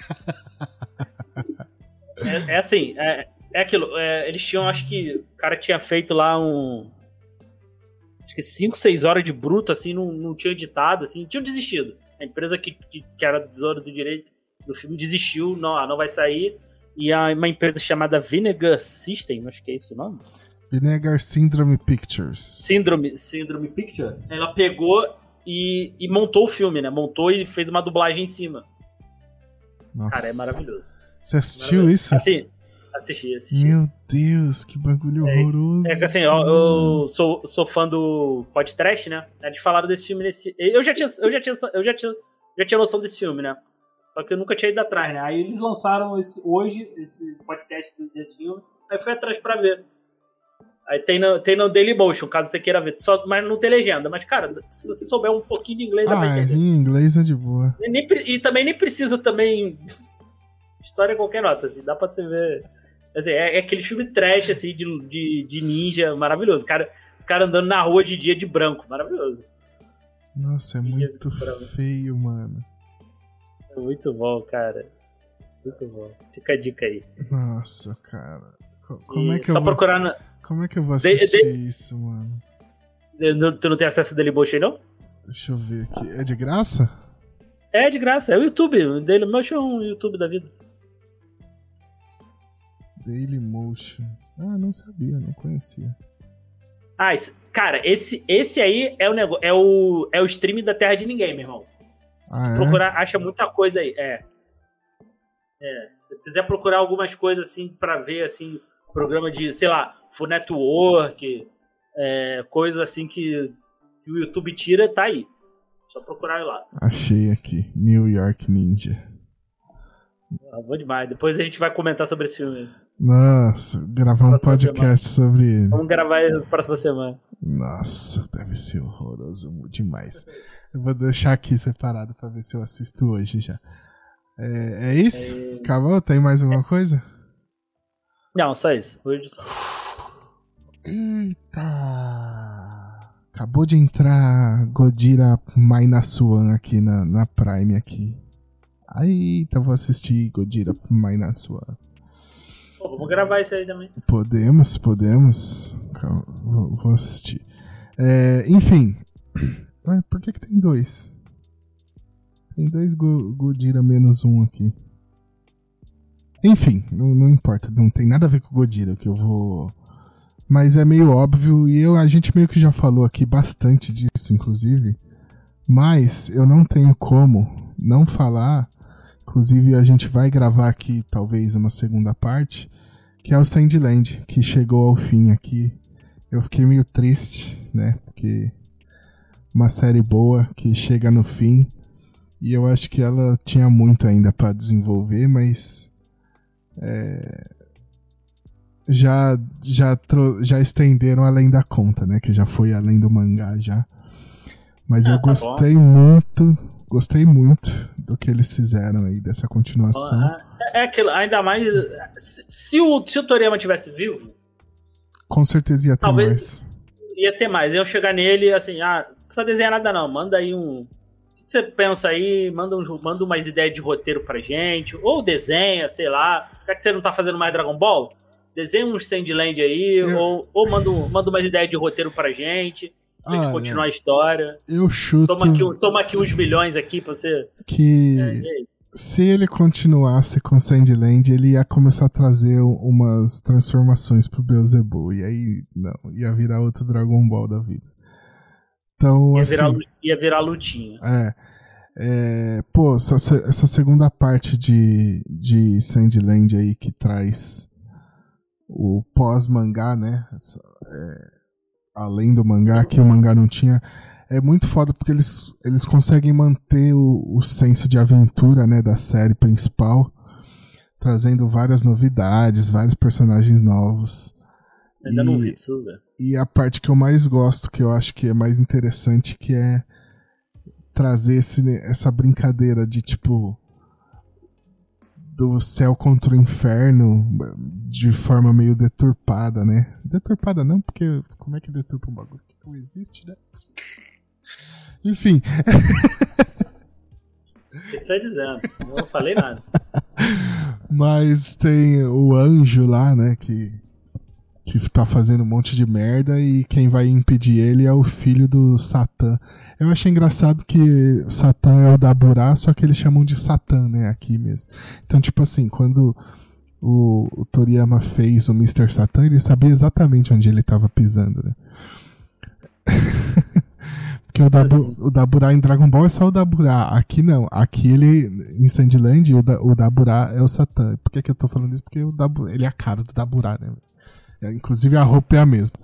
é, é assim, é, é aquilo. É, eles tinham, acho que o cara tinha feito lá um. Acho que cinco, seis horas de bruto, assim, não, não tinha editado, assim, tinham desistido. A empresa que, que, que era dona do direito do filme desistiu, não, não vai sair. E a, uma empresa chamada Vinegar System, acho que é esse o nome. Vinegar Syndrome Pictures. Síndrome, Síndrome Picture. Ela pegou e, e montou o filme, né? Montou e fez uma dublagem em cima. Nossa. Cara, é maravilhoso. Você assistiu isso? Assim, assisti, assisti. Meu Deus, que bagulho é, horroroso. É que assim, eu, eu sou, sou fã do podcast, né? Eles falaram desse filme nesse. Eu já tinha, eu já tinha, eu já tinha, já tinha noção desse filme, né? Só que eu nunca tinha ido atrás, né? Aí eles lançaram esse, hoje esse podcast desse filme. Aí fui atrás pra ver. Aí tem no, tem no Dailymotion, caso você queira ver. Só, mas não tem legenda. Mas, cara, se você souber um pouquinho de inglês, dá pra Ah, entender. em inglês é de boa. E, nem, e também nem precisa também... História qualquer nota, assim. Dá pra você ver... Assim, é, é aquele filme trash, assim, de, de, de ninja maravilhoso. O cara, o cara andando na rua de dia de branco. Maravilhoso. Nossa, é muito feio, mano. É muito bom, cara. Muito bom. Fica a dica aí. Nossa, cara. Como e é que só eu vou... procurar na... Como é que eu vou assistir de, de... isso, mano? De, tu não tem acesso a Dailymotion aí, não? Deixa eu ver aqui. É de graça? É de graça. É o YouTube. O Dailymotion é um YouTube da vida. Dailymotion. Ah, não sabia, não conhecia. Ah, esse, cara, esse, esse aí é o, negócio, é, o, é o stream da Terra de Ninguém, meu irmão. Se ah, tu é? procurar, acha muita coisa aí. É. É. Se quiser procurar algumas coisas assim pra ver, assim, programa de, sei lá, Full Network, é, coisa assim que, que o YouTube tira, tá aí. Só procurar lá. Achei aqui. New York Ninja. Ah, bom demais. Depois a gente vai comentar sobre esse filme. Nossa, gravar um podcast semana. sobre ele. Vamos gravar na próxima semana. Nossa, deve ser horroroso demais. Eu vou deixar aqui separado pra ver se eu assisto hoje já. É, é isso? É... Acabou? Tem mais alguma é... coisa? Não, só isso. Hoje só. Eita! Acabou de entrar Godira Minus One aqui na, na Prime aqui. Aí, então vou assistir Godira Minus One. Pô, vamos gravar isso aí também. Podemos, podemos. Calma, vou, vou assistir. É, enfim. Ué, por que que tem dois? Tem dois Go- Godira menos um aqui. Enfim, não, não importa. Não tem nada a ver com o Godira que eu vou... Mas é meio óbvio, e eu, a gente meio que já falou aqui bastante disso, inclusive. Mas eu não tenho como não falar. Inclusive, a gente vai gravar aqui, talvez, uma segunda parte, que é o Sandland, que chegou ao fim aqui. Eu fiquei meio triste, né? Porque uma série boa que chega no fim. E eu acho que ela tinha muito ainda pra desenvolver, mas... É... Já, já, tro- já estenderam além da conta, né? Que já foi além do mangá já. Mas Ah, eu tá gostei muito, gostei muito do que eles fizeram aí, dessa continuação. É, é aquilo, ainda mais. Se, se, o, se o Toriyama tivesse vivo, Com certeza ia ter talvez mais. ia ter mais. Iam chegar nele assim, ah, não precisa desenhar nada não, manda aí um... O que você pensa aí? Manda, um, manda umas ideias de roteiro pra gente, ou desenha, sei lá. Já que você não tá fazendo mais Dragon Ball, desenha um Sandland aí, Eu- ou, ou manda, um- manda umas ideias de roteiro pra gente, pra gente Olha, continuar a história. Eu chuto Toma aqui, um- toma aqui uns milhões aqui pra você... que É, é isso. se ele continuasse com Sandland, ele ia começar a trazer u- umas transformações pro Beelzebub. E aí, não, ia virar outro Dragon Ball da vida. Então, Ia assim... virar, lu- ia virar lutinha. É, é, pô, essa, essa segunda parte de, de Sandland aí que traz o pós-mangá, né? Essa, é, além do mangá, que o mangá não tinha, é muito foda porque eles, eles conseguem manter o, o senso de aventura, né, da série principal, trazendo várias novidades, vários personagens novos. Ainda E- não vi isso, velho. E a parte que eu mais gosto, que eu acho que é mais interessante, que é trazer esse, essa brincadeira de, tipo, do céu contra o inferno de forma meio deturpada, né? Deturpada não, porque como é que deturpa um bagulho que não existe, né? Enfim. Você que tá dizendo. Eu não falei nada. Mas tem o anjo lá, né, que, que tá fazendo um monte de merda e quem vai impedir ele é o filho do Satã. Eu achei engraçado que Satã é o Daburá, só que eles chamam de Satã, né, aqui mesmo. Então, tipo assim, quando o, o Toriyama fez o mister Satan, ele sabia exatamente onde ele tava pisando, né? Porque o, Dabu, Assim. o Daburá em Dragon Ball é só o Daburá. Aqui não. Aqui ele, em Sandland, o, da, o Daburá é o Satã. Por que, que eu tô falando isso? Porque o Dabu, ele é a cara do Daburá, né? É, inclusive a roupa é a mesma.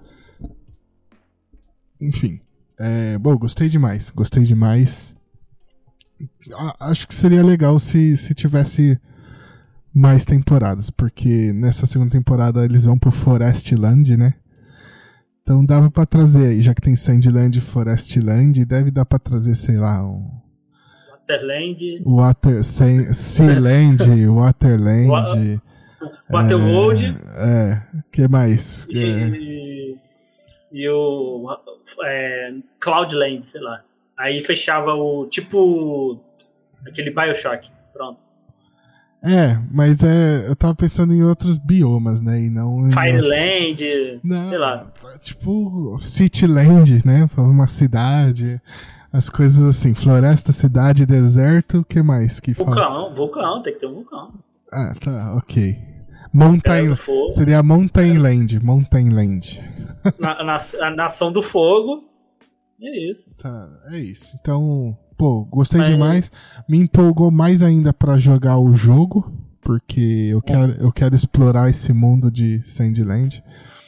Enfim. É, bom, gostei demais. Gostei demais. A, acho que seria legal se, se tivesse mais temporadas. Porque nessa segunda temporada eles vão pro Forestland, né? Então dava pra trazer aí, já que tem Sandland e Forestland, deve dar pra trazer, sei lá, um... Waterland, Water... Sea- Sealand, Waterland... Waterworld É, é, que mais? É, e, e o é, Cloudland, sei lá. Aí fechava o tipo aquele Bioshock. Pronto. é, mas é, eu tava pensando em outros biomas, né, e não... em- Fireland, Não, sei lá. tipo Cityland, né, uma cidade, as coisas assim, floresta, cidade, deserto, o que mais que fala? Vulcão, vulcão, tem que ter um vulcão. Ah, tá, ok. Mountain, Pegando fogo. seria Mountain Land, Mountain Land. Na, na, a nação do fogo. É isso. Tá, é isso. Então, pô, gostei Mas- demais. Me empolgou mais ainda pra jogar o jogo, porque eu quero, eu quero explorar esse mundo de Sandland.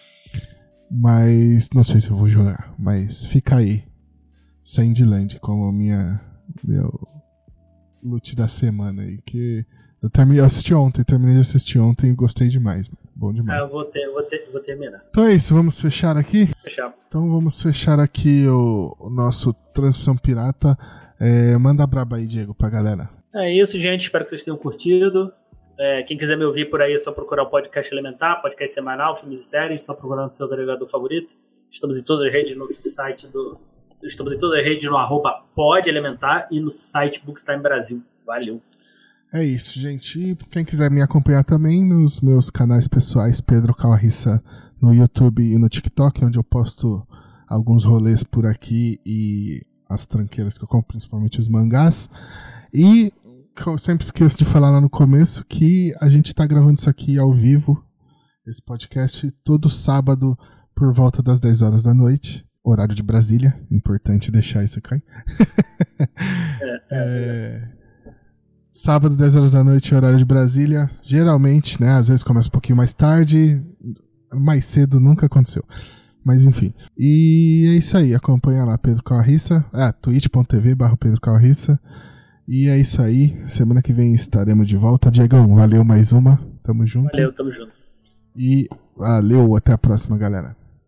Mas não sei se eu vou jogar, mas fica aí. Sandland como a minha meu loot da semana aí, que eu terminei, eu assisti ontem, terminei de assistir ontem e gostei demais, mano. Bom Ah, demais. eu vou, ter, vou, ter, vou terminar. Então é isso, vamos fechar aqui? Fechar. Então vamos fechar aqui o, o nosso Transmissão Pirata. É, manda braba aí, Diego, pra galera. É isso, gente. Espero que vocês tenham curtido. É, quem quiser me ouvir por aí é só procurar o Podcast Elementar, podcast semanal, filmes e séries, só procurar no seu agregador favorito. Estamos em todas as redes no site do... Estamos em todas as redes no arroba Pode Elementar e no site Bookstime Brasil. Valeu. É isso, gente. E quem quiser me acompanhar também nos meus canais pessoais, Pedro Calarissa, no YouTube e no TikTok, onde eu posto alguns rolês por aqui e as tranqueiras que eu compro, principalmente os mangás. E eu sempre esqueço de falar lá no começo que a gente tá gravando isso aqui ao vivo, esse podcast, todo sábado por volta das dez horas da noite, horário de Brasília, importante deixar isso aqui. é, é, é... Sábado, dez horas da noite, horário de Brasília. Geralmente, né, às vezes começa um pouquinho mais tarde, mais cedo nunca aconteceu. Mas enfim. E é isso aí, acompanha lá Pedro Calarissa, ah, twitch ponto tv barra Pedro Calarissa. E é isso aí, semana que vem estaremos de volta. Diegão, valeu mais uma, tamo junto. Valeu, tamo junto. E valeu, até a próxima, galera.